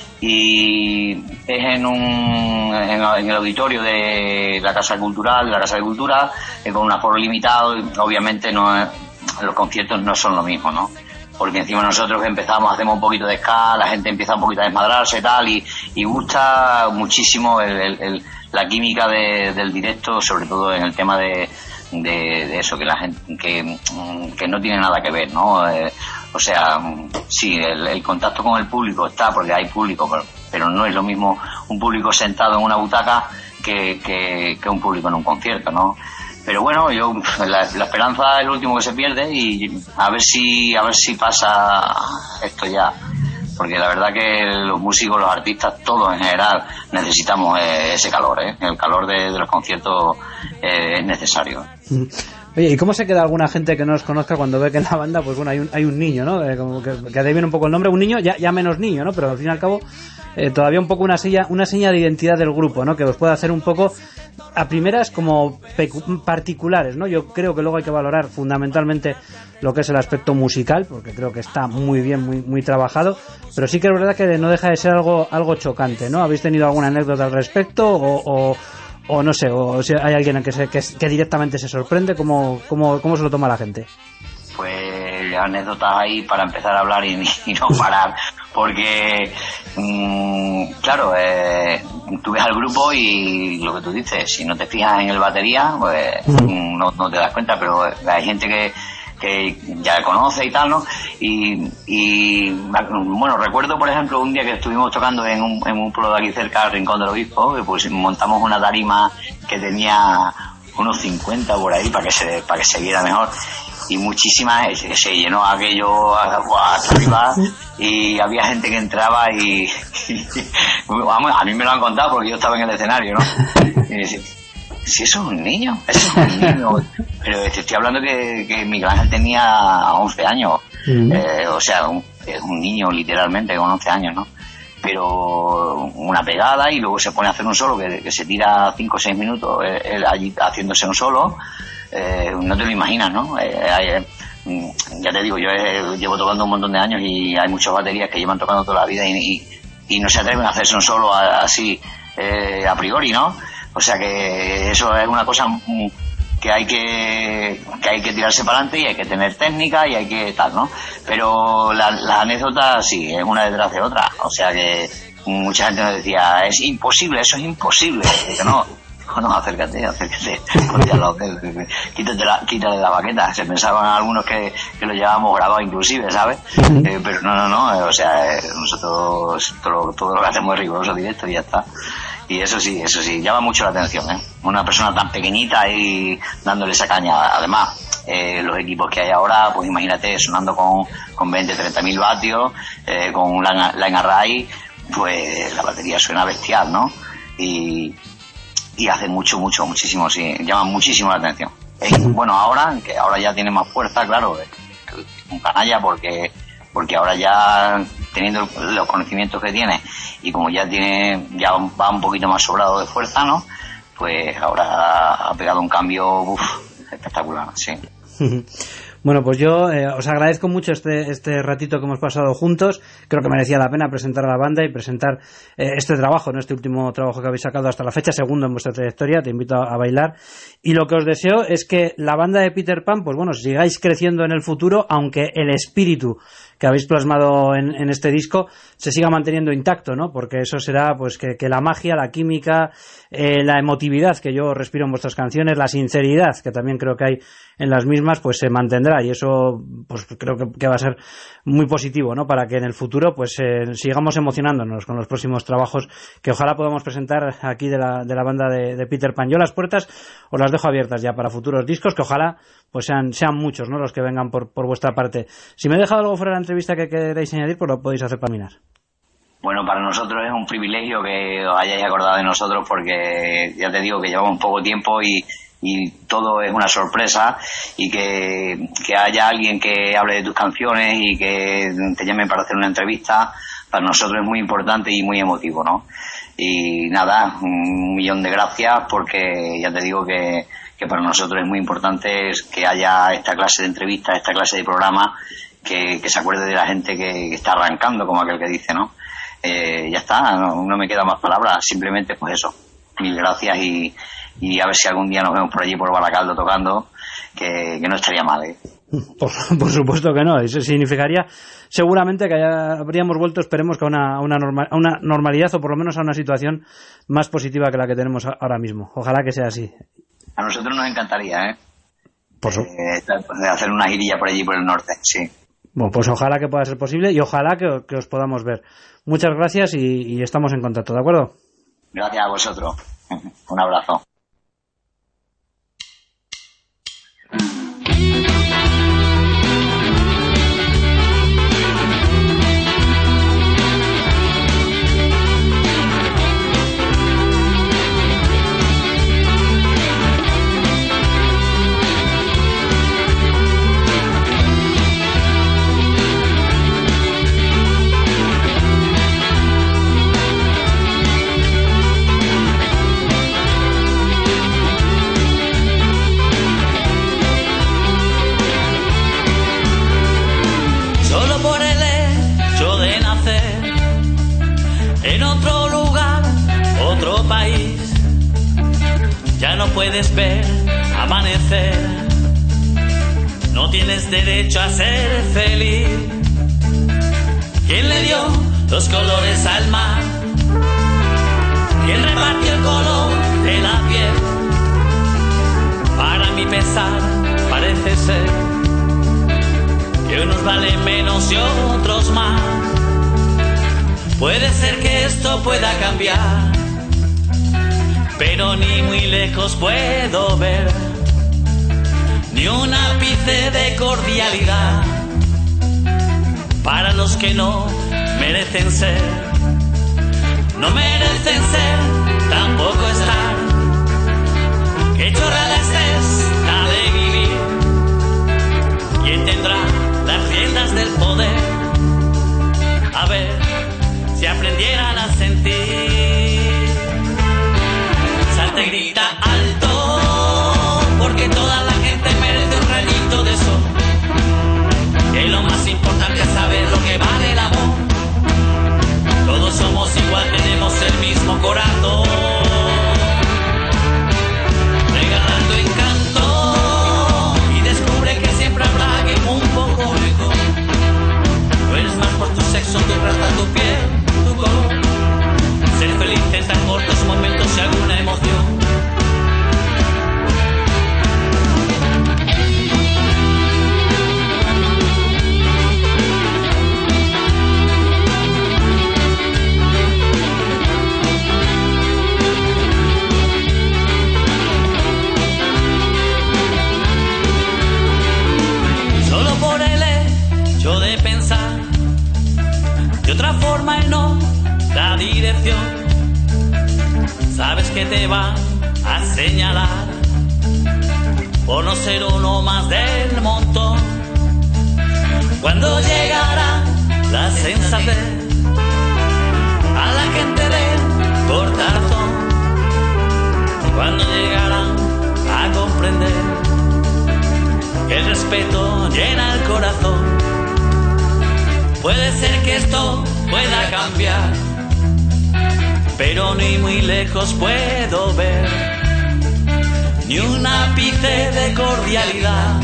y es en un en, en el auditorio de la Casa Cultural, de la Casa de Cultura, eh, con un aforo limitado, y obviamente no es, los conciertos no son lo mismo, ¿no? Porque encima nosotros empezamos, hacemos un poquito de ska, la gente empieza un poquito a desmadrarse y tal, y, y gusta muchísimo el, el, el, la química de, del directo, sobre todo en el tema de, de, de eso, que la gente, que, que no tiene nada que ver, ¿no? Eh, o sea, sí, el, el contacto con el público está, porque hay público, pero, pero no es lo mismo un público sentado en una butaca que, que, que un público en un concierto, ¿no? Pero bueno, yo la, la esperanza es lo último que se pierde, y a ver si a ver si pasa esto ya, porque la verdad que los músicos, los artistas, todos en general necesitamos eh, ese calor, ¿eh? El calor de, de los conciertos eh, es necesario.
Oye, ¿y cómo se queda alguna gente que no os conozca cuando ve que en la banda, pues bueno, hay un, hay un niño, ¿no? Eh, como que, que adivina un poco el nombre, un niño, ya, ya menos niño, ¿no? Pero al fin y al cabo, eh, todavía un poco una seña, una seña de identidad del grupo, ¿no? Que os puede hacer un poco, a primeras, como pecu- particulares, ¿no? Yo creo que luego hay que valorar fundamentalmente lo que es el aspecto musical, porque creo que está muy bien, muy, muy trabajado, pero sí que es verdad que no deja de ser algo, algo chocante, ¿no? ¿Habéis tenido alguna anécdota al respecto o, o o no sé, o si hay alguien que, se, que, que directamente se sorprende? ¿Cómo, cómo, ¿Cómo se lo toma la gente?
Pues anécdotas ahí para empezar a hablar y, y no parar, porque mmm, claro, eh, tú ves al grupo y lo que tú dices, si no te fijas en el batería, pues mm. no, no te das cuenta, pero hay gente que que ya conoce y tal, ¿no? Y, y bueno, recuerdo por ejemplo un día que estuvimos tocando en un, en un pueblo de aquí cerca, Rincón del Obispo, que pues montamos una tarima que tenía unos cincuenta por ahí para que se para que se viera mejor, y muchísimas, se, se llenó aquello hasta arriba, y había gente que entraba y, y vamos, a mí me lo han contado porque yo estaba en el escenario, ¿no? Y, si eso es un niño, eso es un niño. Pero te estoy hablando que, que Miguel Ángel tenía once años. Mm. Eh, o sea, un, un niño literalmente con once años, ¿no? Pero una pegada, y luego se pone a hacer un solo que, que se tira cinco o seis minutos él, él allí haciéndose un solo. Eh, no te lo imaginas, ¿no? Eh, hay, ya te digo, yo eh, llevo tocando un montón de años y hay muchas baterías que llevan tocando toda la vida y, y, y no se atreven a hacerse un solo así eh, a priori, ¿no? O sea que eso es una cosa que hay que que hay que tirarse para adelante, y hay que tener técnica y hay que tal, ¿no? Pero la, la anécdota sí, es una detrás de otra. O sea que mucha gente nos decía, es imposible, eso es imposible. Y que no, no, acércate, acércate, ponte al lado de él, quítate la, quítale la baqueta. Se pensaban algunos que, que lo llevábamos grabado inclusive, ¿sabes? Eh, pero no, no, no, o sea, eh, nosotros todo, todo lo que hacemos es riguroso, directo y ya está. Y eso sí, eso sí, llama mucho la atención, ¿eh? Una persona tan pequeñita ahí dándole esa caña. Además, eh, los equipos que hay ahora, pues imagínate, sonando con, con veinte, treinta mil vatios, eh, con un line, line array, pues la batería suena bestial, ¿no? Y, y hace mucho, mucho, muchísimo, sí, llama muchísimo la atención. Eh, bueno, ahora, que ahora ya tiene más fuerza, claro, es un canalla porque, porque ahora ya, teniendo los conocimientos que tiene, y como ya tiene, ya va un poquito más sobrado de fuerza, ¿no? Pues ahora ha pegado un cambio uf, espectacular, sí.
Bueno, pues yo eh, os agradezco mucho este este ratito que hemos pasado juntos. Creo que merecía la pena presentar a la banda y presentar eh, este trabajo, ¿no? Este último trabajo que habéis sacado hasta la fecha, segundo en vuestra trayectoria. Te invito a, a bailar. Y lo que os deseo es que la banda de Peter Pan, pues bueno, sigáis creciendo en el futuro, aunque el espíritu que habéis plasmado en, en este disco se siga manteniendo intacto, ¿no? Porque eso será, pues, que, que la magia, la química, eh, la emotividad que yo respiro en vuestras canciones, la sinceridad que también creo que hay en las mismas, pues se mantendrá, y eso, pues creo que, que va a ser muy positivo, ¿no? Para que en el futuro, pues, eh, sigamos emocionándonos con los próximos trabajos que ojalá podamos presentar aquí de la, de la banda de, de Peter Pan. Yo las puertas os las dejo abiertas ya para futuros discos, que ojalá, pues sean, sean muchos, ¿no? Los que vengan por, por vuestra parte. Si me he dejado algo fuera de la entrevista que queréis añadir, pues lo podéis hacer para minar.
Bueno, para nosotros es un privilegio que os hayáis acordado de nosotros, porque ya te digo que llevamos poco tiempo y, y todo es una sorpresa, y que, que haya alguien que hable de tus canciones y que te llame para hacer una entrevista, para nosotros es muy importante y muy emotivo, ¿no? Y nada, un millón de gracias, porque ya te digo que, que para nosotros es muy importante que haya esta clase de entrevistas, esta clase de programa, que, que se acuerde de la gente que, que está arrancando, como aquel que dice, ¿no? Eh, ya está, no, no me quedan más palabras, simplemente pues eso, mil gracias, y, y a ver si algún día nos vemos por allí por Baracaldo tocando, que, que no estaría mal, ¿eh?
Por, por supuesto que no, eso significaría seguramente que haya, habríamos vuelto, esperemos, que a una, a, una norma, a una normalidad, o por lo menos a una situación más positiva que la que tenemos ahora mismo. Ojalá que sea así.
A nosotros nos encantaría, ¿eh?
Por su...
eh de hacer una girilla por allí por el norte, sí.
Bueno, pues ojalá que pueda ser posible, y ojalá que, que os podamos ver. Muchas gracias, y, y estamos en contacto, ¿de acuerdo?
Gracias a vosotros. Un abrazo.
No puedes ver amanecer, no tienes derecho a ser feliz. ¿Quién le dio los colores al mar? ¿Quién repartió el color de la piel? Para mi pesar parece ser que unos valen menos y otros más. Puede ser que esto pueda cambiar, pero ni muy lejos puedo ver ni un ápice de cordialidad para los que no merecen ser. No merecen ser, tampoco estar. Qué chorrada es esta de vivir. ¿Quién tendrá las riendas del poder? A ver si aprendieran a sentir. Te grita alto, porque toda la gente merece un rayito de sol. Que lo más importante es saber lo que vale el amor. Todos somos igual, tenemos el mismo corazón. Regalando encanto, y descubre que siempre habrá alguien un poco mejor. No eres más por tu sexo, tu raza, tu piel, tu color. Ser feliz en tan cortos momentos y alguna emoción. Solo por el hecho de pensar de otra forma y no la dirección, sabes que te van a señalar por no ser uno más del montón. Cuando llegará la sensatez a la gente del portazón, cuando llegarán a comprender que el respeto ya Puede ser que esto pueda cambiar, pero ni muy lejos puedo ver ni un ápice de cordialidad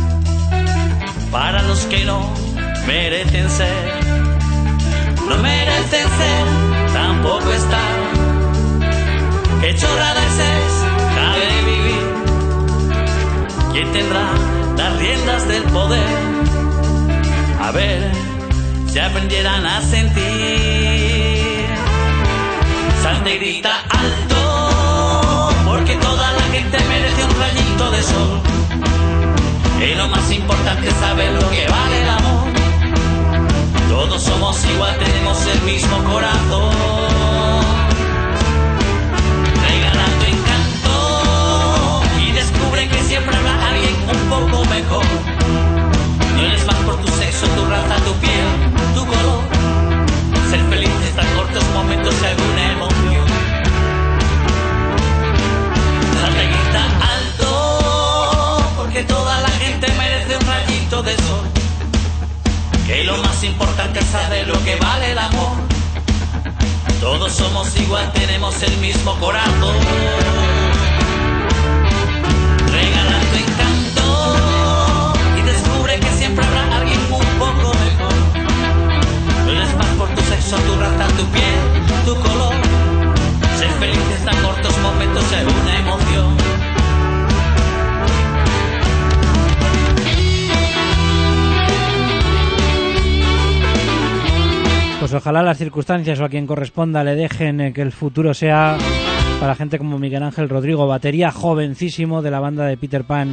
para los que no merecen ser, no merecen ser, tampoco estar. Qué chorrada es esta de vivir. ¿Quién tendrá las riendas del poder? A ver si aprendieran a sentir. Salte y grita alto, porque toda la gente merece un rayito de sol. Y lo más importante es saber lo que vale el amor. Todos somos igual, tenemos el mismo corazón. Regalando encanto y descubre que siempre habrá alguien un poco mejor. No eres más por tu sexo, tu raza, tu piel, tu color. Ser feliz es tan cortos momentos y alguna emoción. Date grita alto, porque toda la gente merece un rayito de sol. Que lo más importante es saber lo que vale el amor. Todos somos igual, tenemos el mismo corazón. Regalando encanto y descubre que siempre habrá alguien un poco mejor. No eres más por tu sexo, tu raza, tu piel, tu color. Ser feliz es tan cortos momentos, es una emoción.
Pues ojalá las circunstancias o a quien corresponda le dejen eh, que el futuro sea para gente como Miguel Ángel Rodrigo, batería jovencísimo de la banda de Peter Pan.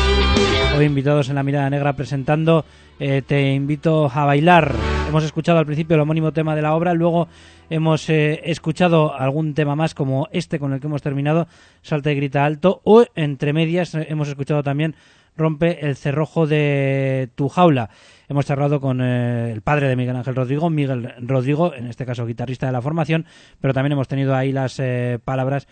Hoy invitados en La Mirada Negra presentando eh, Te invito a bailar. Hemos escuchado al principio el homónimo tema de la obra, luego hemos eh, escuchado algún tema más como este con el que hemos terminado, Salta y grita alto, o entre medias eh, hemos escuchado también Rompe el cerrojo de tu jaula. Hemos charlado con eh, el padre de Miguel Ángel Rodrigo, Miguel Rodrigo, en este caso guitarrista de la formación, pero también hemos tenido ahí las eh, palabras,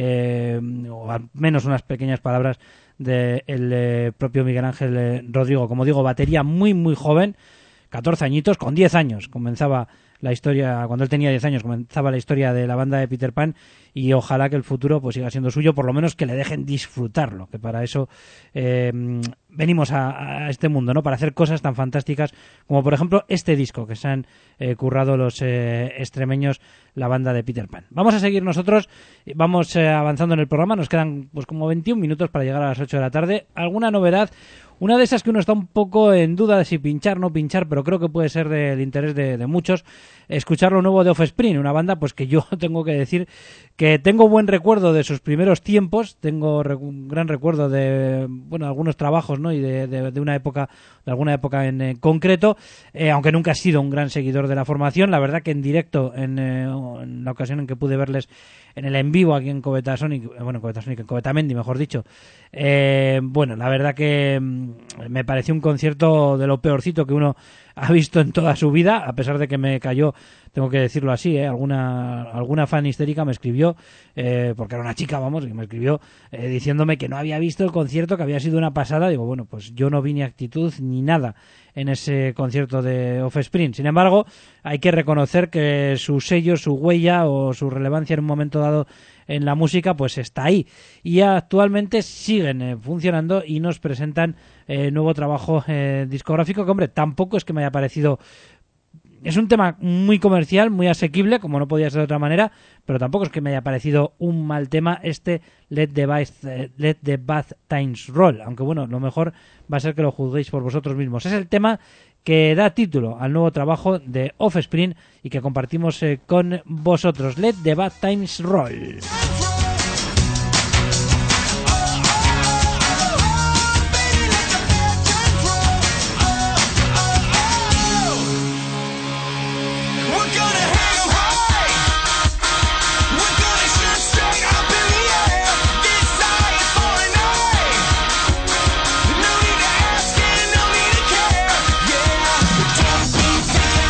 eh, o al menos unas pequeñas palabras del eh, propio Miguel Ángel eh, Rodrigo. Como digo, batería muy muy joven, catorce añitos, con diez años comenzaba la historia, cuando él tenía diez años comenzaba la historia de la banda de Peter Pan, y ojalá que el futuro pues siga siendo suyo, por lo menos que le dejen disfrutarlo, que para eso eh, venimos a, a este mundo, ¿no? Para hacer cosas tan fantásticas como por ejemplo este disco que se han eh, currado los eh, extremeños, la banda de Peter Pan. Vamos a seguir nosotros, vamos eh, avanzando en el programa, nos quedan pues como veintiún minutos para llegar a las ocho de la tarde. ¿Alguna novedad? Una de esas que uno está un poco en duda de si pinchar o no pinchar, pero creo que puede ser del interés de, de muchos, escuchar lo nuevo de Offspring, una banda pues que yo tengo que decir que tengo buen recuerdo de sus primeros tiempos, tengo re- un gran recuerdo de bueno algunos trabajos, ¿no? Y de, de, de una época, de alguna época en eh, concreto, eh, aunque nunca he sido un gran seguidor de la formación. La verdad que en directo, en, eh, en la ocasión en que pude verles en el en vivo aquí en Covetasonic, bueno, en Covetasonic, en Covetamendi, mejor dicho, eh, bueno, la verdad que mm, me pareció un concierto de lo peorcito que uno ha visto en toda su vida, a pesar de que me cayó, tengo que decirlo así, ¿eh? alguna alguna fan histérica me escribió, eh, porque era una chica, vamos, y me escribió eh, diciéndome que no había visto el concierto, que había sido una pasada. Digo, bueno, pues yo no vi ni actitud ni nada en ese concierto de Offspring. Sin embargo, hay que reconocer que su sello, su huella o su relevancia en un momento dado en la música, pues está ahí. Y actualmente siguen eh, funcionando y nos presentan eh, nuevo trabajo eh, discográfico, que hombre, tampoco es que me haya parecido... Es un tema muy comercial, muy asequible, como no podía ser de otra manera, pero tampoco es que me haya parecido un mal tema este Let the Bad, Let the Bad Times Roll, aunque bueno, lo mejor va a ser que lo juzguéis por vosotros mismos. Es el tema que da título al nuevo trabajo de Offspring y que compartimos eh, con vosotros. Let the Bad Times Roll.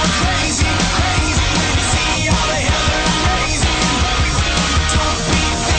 Crazy, crazy, see all the hell around.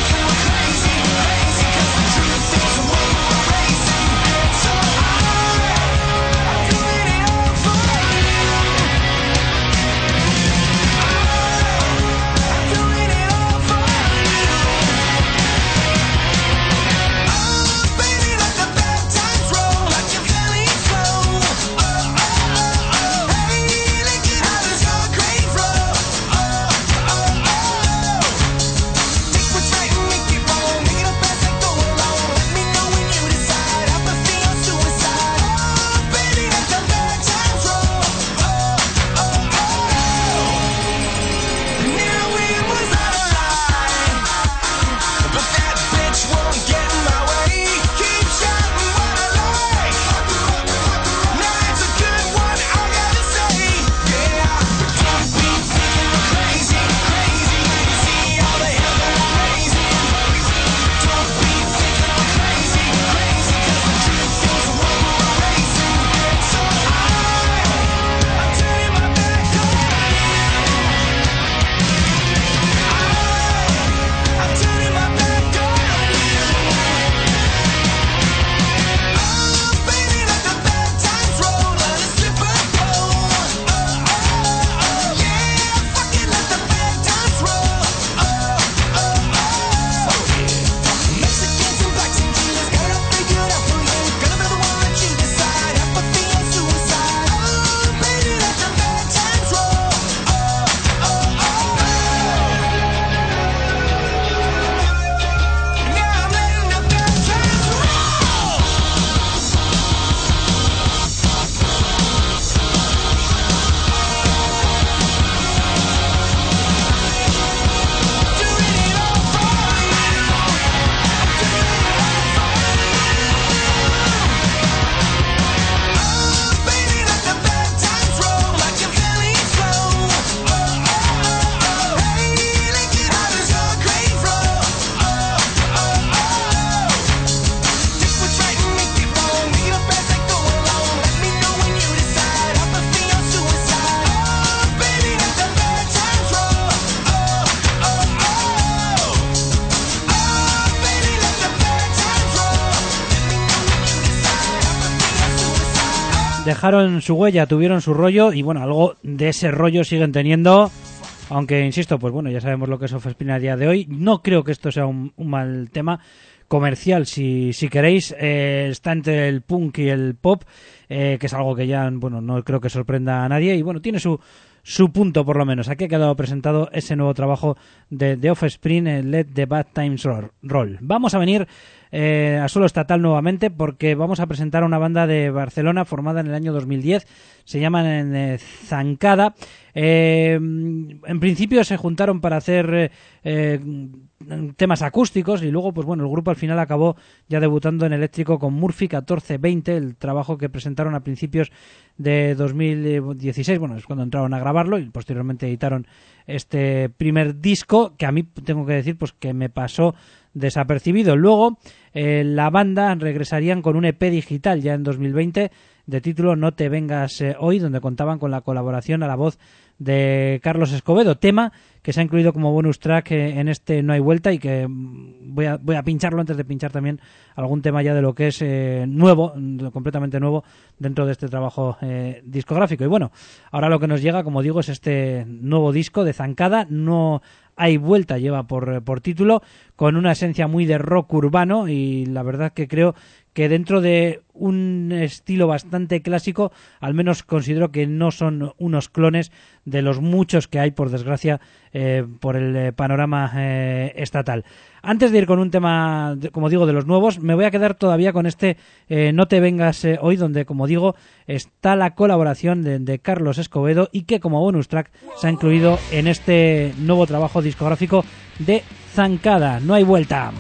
dejaron su huella, tuvieron su rollo y bueno, algo de ese rollo siguen teniendo, aunque insisto, pues bueno, ya sabemos lo que es Offspring a día de hoy. No creo que esto sea un, un mal tema comercial, si, si queréis, eh, está entre el punk y el pop, eh, que es algo que ya, bueno, no creo que sorprenda a nadie y bueno, tiene su su punto por lo menos. Aquí ha quedado presentado ese nuevo trabajo de, de Offspring, eh, Let the Bad Times Roll. Vamos a venir eh, a suelo estatal nuevamente porque vamos a presentar a una banda de Barcelona formada en el año dos mil diez. Se llaman eh, Zancada. Eh, en principio se juntaron para hacer eh, temas acústicos y luego, pues bueno, el grupo al final acabó ya debutando en eléctrico con Murphy catorce veinte, el trabajo que presentaron a principios de dos mil dieciséis. Bueno, es cuando entraron a grabarlo y posteriormente editaron este primer disco que a mí tengo que decir pues que me pasó desapercibido. Luego eh, la banda regresarían con un E P digital ya en dos mil veinte de título No te vengas eh, hoy, donde contaban con la colaboración a la voz de Carlos Escobedo, tema que se ha incluido como bonus track eh, en este No hay vuelta y que voy a, voy a pincharlo antes de pinchar también algún tema ya de lo que es eh, nuevo, completamente nuevo dentro de este trabajo eh, discográfico. Y bueno, ahora lo que nos llega, como digo, es este nuevo disco de Zancada, No hay vuelta, lleva por, por título, con una esencia muy de rock urbano y la verdad que creo que dentro de un estilo bastante clásico, al menos considero que no son unos clones de los muchos que hay, por desgracia, eh, por el eh, panorama eh, estatal. Antes de ir con un tema, de, como digo, de los nuevos, me voy a quedar todavía con este eh, No te vengas eh, hoy, donde, como digo, está la colaboración de, de Carlos Escobedo y que como bonus track se ha incluido en este nuevo trabajo discográfico de Zancada. No hay vuelta.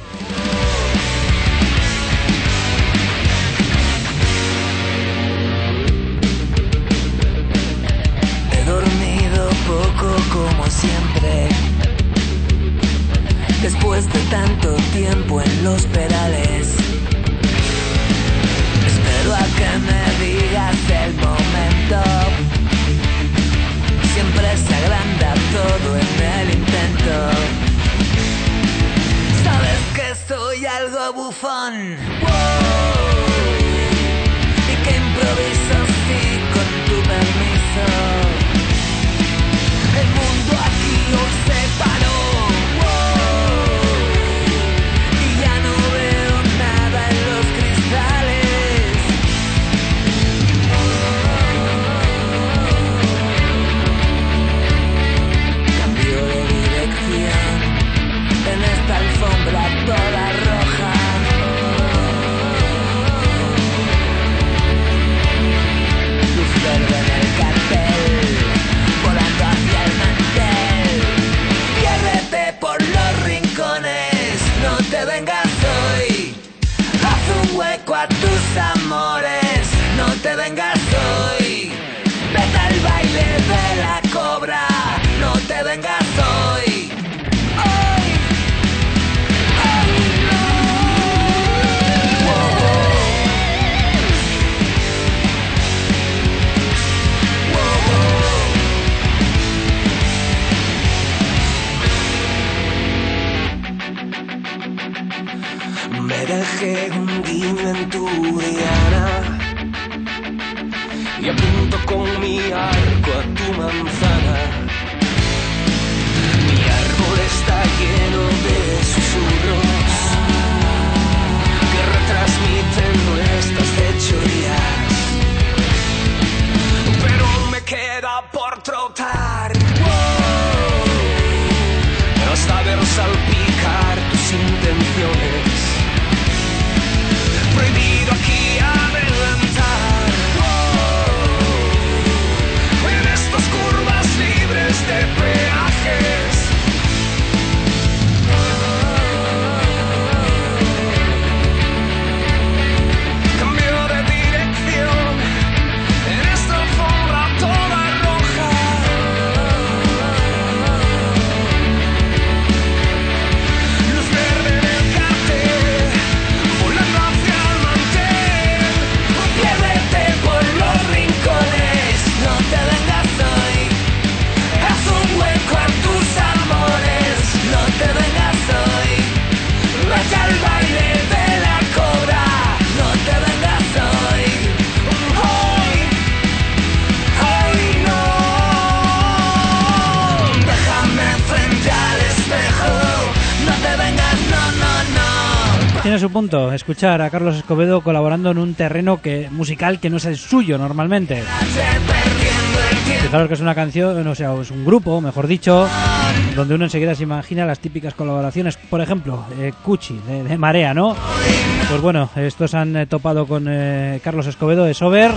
Poco como siempre, después de tanto tiempo en los pedales, espero a que me digas el momento. Siempre se agranda todo en el intento. Sabes que soy algo bufón, wow, y que improviso sí con tu permiso. El mundo aquí hoy se paró, wow, y ya no veo nada en los cristales. Cambio de dirección en esta alfombra toda roja. Luz verde en el cartel, volando hacia el mantel. Piérdete por los rincones, no te vengas hoy. Haz un hueco a tus amores, no te vengas hoy. Vete al baile de la cobra, no te vengas hoy. Hoy, hoy no. Wow, wow. Me dejé un guiño en tu diana y apunto con mi arco a tu manzana. Mi árbol está lleno de susurros que retransmiten nuestras fechorías, pero me queda por trotar, wow, hasta ver salpicar tus intenciones. Prohibido aquí adelantar, wow, en estas curvas libres de peajes. Oh,
Tiene su punto escuchar a Carlos Escobedo colaborando en un terreno que musical que no es el suyo normalmente. Fijaros que es una canción, o sea, es un grupo, mejor dicho, donde uno enseguida se imagina las típicas colaboraciones, por ejemplo, eh, Cuchi, de, de Marea, ¿no? Pues bueno, estos han eh, topado con eh, Carlos Escobedo de Sober.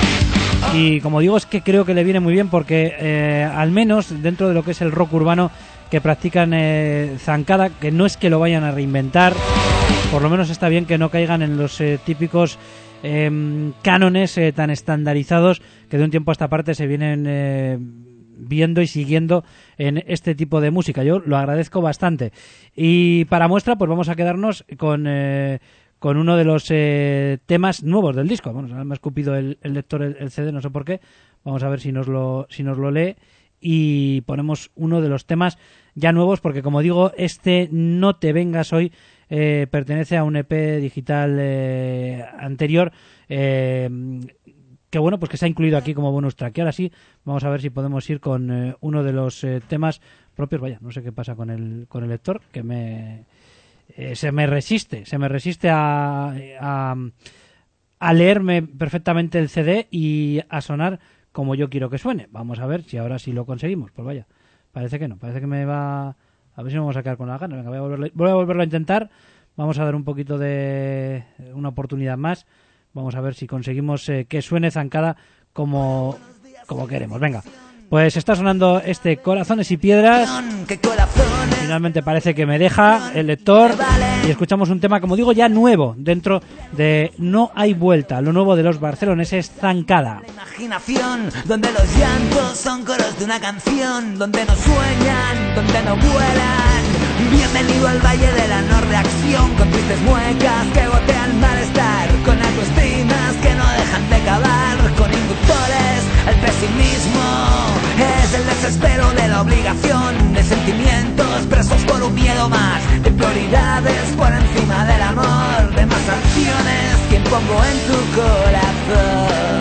Y como digo, es que creo que le viene muy bien porque eh, al menos dentro de lo que es el rock urbano que practican eh, zancada, que no es que lo vayan a reinventar, por lo menos está bien que no caigan en los eh, típicos eh, cánones eh, tan estandarizados que de un tiempo a esta parte se vienen eh, viendo y siguiendo en este tipo de música. Yo lo agradezco bastante. Y para muestra, pues vamos a quedarnos con... Eh, con uno de los eh, temas nuevos del disco. Bueno, me ha escupido el, el lector el, el C D, no sé por qué. Vamos a ver si nos lo si nos lo lee y ponemos uno de los temas ya nuevos, porque como digo, este No te vengas hoy eh, pertenece a un E P digital eh, anterior eh, que bueno, pues que se ha incluido aquí como bonus track. Y ahora sí, vamos a ver si podemos ir con eh, uno de los eh, temas propios. Vaya, no sé qué pasa con el con el lector, que me... Eh, se me resiste, se me resiste a, a, a leerme perfectamente el C D y a sonar como yo quiero que suene. Vamos a ver si ahora sí lo conseguimos. Pues vaya, parece que no, parece que me va... A ver si me vamos a quedar con la gana. Venga, voy a volverlo, voy a volverlo a intentar. Vamos a dar un poquito de... una oportunidad más. Vamos a ver si conseguimos eh, que suene zancada como, como queremos. Venga. Pues está sonando este Corazones y Piedras. Finalmente parece que me deja el lector. Y escuchamos un tema, como digo, ya nuevo dentro de No hay vuelta. Lo nuevo de los barceloneses, Zancada.
La imaginación, donde los llantos son coros de una canción, donde no sueñan, donde no vuelan. Bienvenido al valle de la no reacción, con tristes muecas que gotean malestar, con autoestimas que no dejan de cavar, con inductores, el pesimismo es el desespero de la obligación, de sentimientos presos por un miedo más, de prioridades por encima del amor, de más acciones que impongo en tu corazón,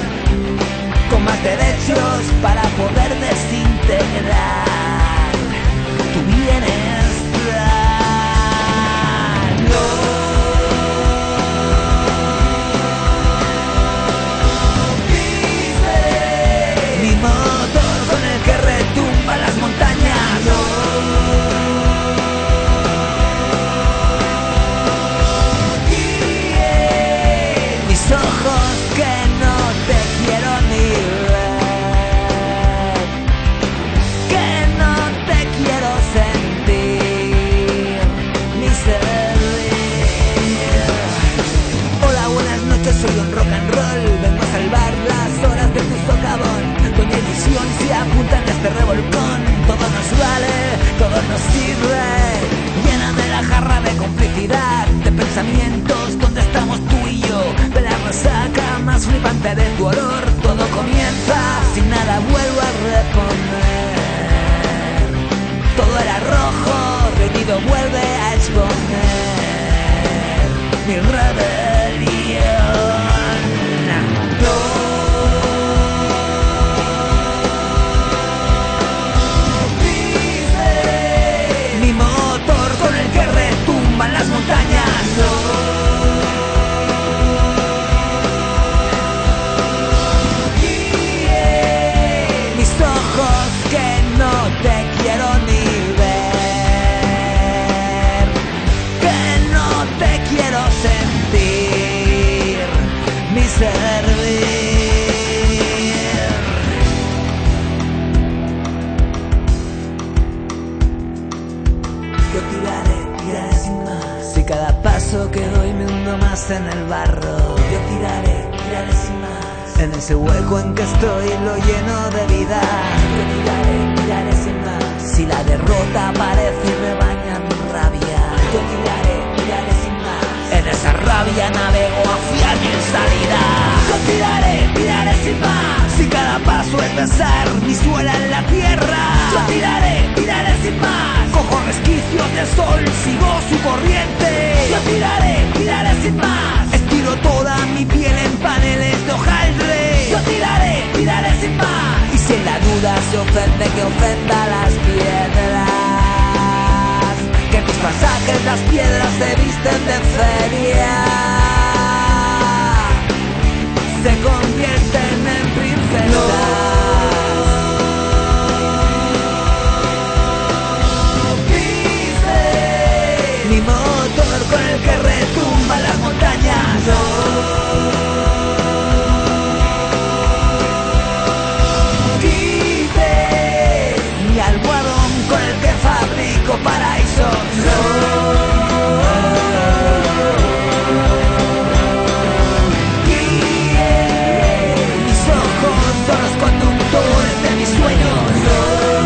con más derechos para poder desintegrar tu bienestar. Las montañas, no. Yeah. Mis ojos que no te quiero ni ver, que no te quiero sentir ni servir. Hola, buenas noches, soy un rock and roll, vengo a salvar las horas de tu socavón. Con mi visión se apunta en este revolcón. Todo nos vale, todo nos sirve. Lléname la jarra de complicidad, de pensamientos donde estamos tú y yo, de la resaca más flipante de tu olor. Todo comienza, sin nada vuelvo a reponer. Todo era rojo, rendido vuelve a exponer mi rebelión. No. Las montañas, no. Yeah. Mis ojos que no te quiero ni ver, que no te quiero sentir ni servir. Yo tiraré, tiraré sin más. Si cada paso que doy me hundo más en el barro, yo tiraré, tiraré sin más. En ese hueco en que estoy lo lleno de vida, yo tiraré, tiraré sin más. Si la derrota aparece y me baña mi rabia, yo tiraré, tiraré sin más. En esa rabia navego hacia mi salida, yo tiraré, tiraré sin más. Si cada paso es besar mi suela en la tierra, yo tiraré, tiraré sin más. Cojo resquicios del sol, sigo su corriente, yo tiraré, tiraré sin más. Estiro toda mi piel en paneles de hojaldre, yo tiraré, tiraré sin más. Y si en la duda se ofende, que ofenda las piedras, que mis pasacas bosques, las piedras se visten de feria, se convierten en princesas. Mi motor con el que retumba las montañas. No quites mi almohadón con el que fabrico paraísos. No guíes mis ojos son los conductores de mis sueños. No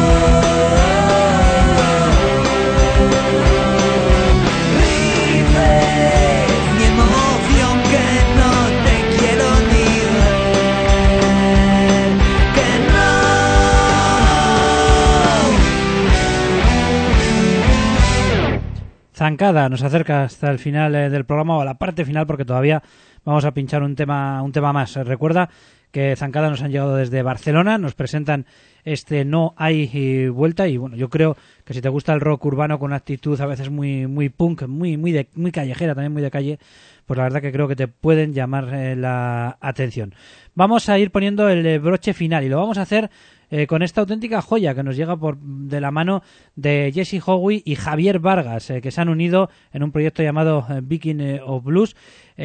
Zancada nos acerca hasta el final eh, del programa, o a la parte final, porque todavía vamos a pinchar un tema un tema más. Recuerda que Zancada nos han llegado desde Barcelona, nos presentan este No hay eh, vuelta, y bueno, yo creo que si te gusta el rock urbano con una actitud a veces muy muy punk, muy muy de, muy callejera, también muy de calle, pues la verdad que creo que te pueden llamar eh, la atención. Vamos a ir poniendo el eh, broche final, y lo vamos a hacer Eh, con esta auténtica joya que nos llega por de la mano de Jesse Howe y Javier Vargas, eh, que se han unido en un proyecto llamado eh, Viking of Blues,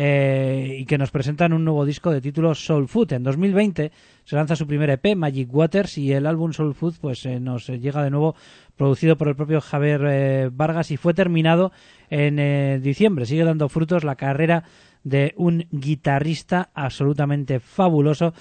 eh, y que nos presentan un nuevo disco de título Soul Food. En dos mil veinte se lanza su primer E P, Magic Waters, y el álbum Soul Food pues eh, nos llega de nuevo producido por el propio Javier eh, Vargas, y fue terminado en eh, diciembre. Sigue dando frutos la carrera de un guitarrista absolutamente fabuloso,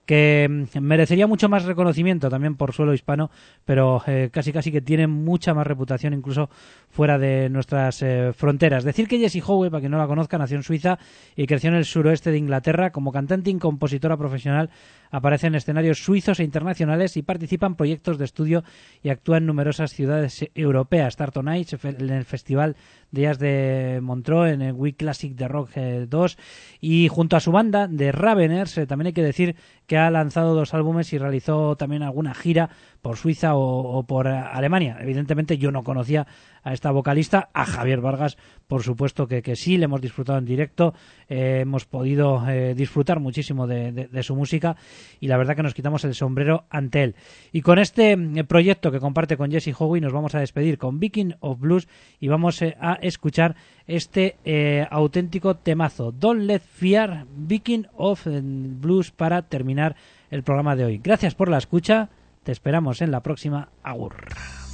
que merecería mucho más reconocimiento también por suelo hispano, pero eh, casi casi que tiene mucha más reputación incluso fuera de nuestras eh, fronteras. Decir que Jessie Howe, para quien no la conozca, nació en Suiza y creció en el suroeste de Inglaterra. Como cantante y compositora profesional aparece en escenarios suizos e internacionales y participa en proyectos de estudio y actúa en numerosas ciudades europeas. Tartu Nights, en el Festival de Jazz de Montreux, en el We Classic de Rock eh, dos, y junto a su banda de Raveners, eh, también hay que decir que ha lanzado dos álbumes y realizó también alguna gira por Suiza o, o por Alemania. Evidentemente yo no conocía a esta vocalista, a Javier Vargas por supuesto que, que sí, le hemos disfrutado en directo, eh, hemos podido eh, disfrutar muchísimo de, de, de su música, y la verdad que nos quitamos el sombrero ante él. Y con este eh, proyecto que comparte con Jessie Howe nos vamos a despedir con Viking of Blues, y vamos eh, a escuchar este eh, auténtico temazo, Don't Let Fear, Viking of Blues, para terminar el programa de hoy. Gracias por la escucha, te esperamos en la próxima. Agur.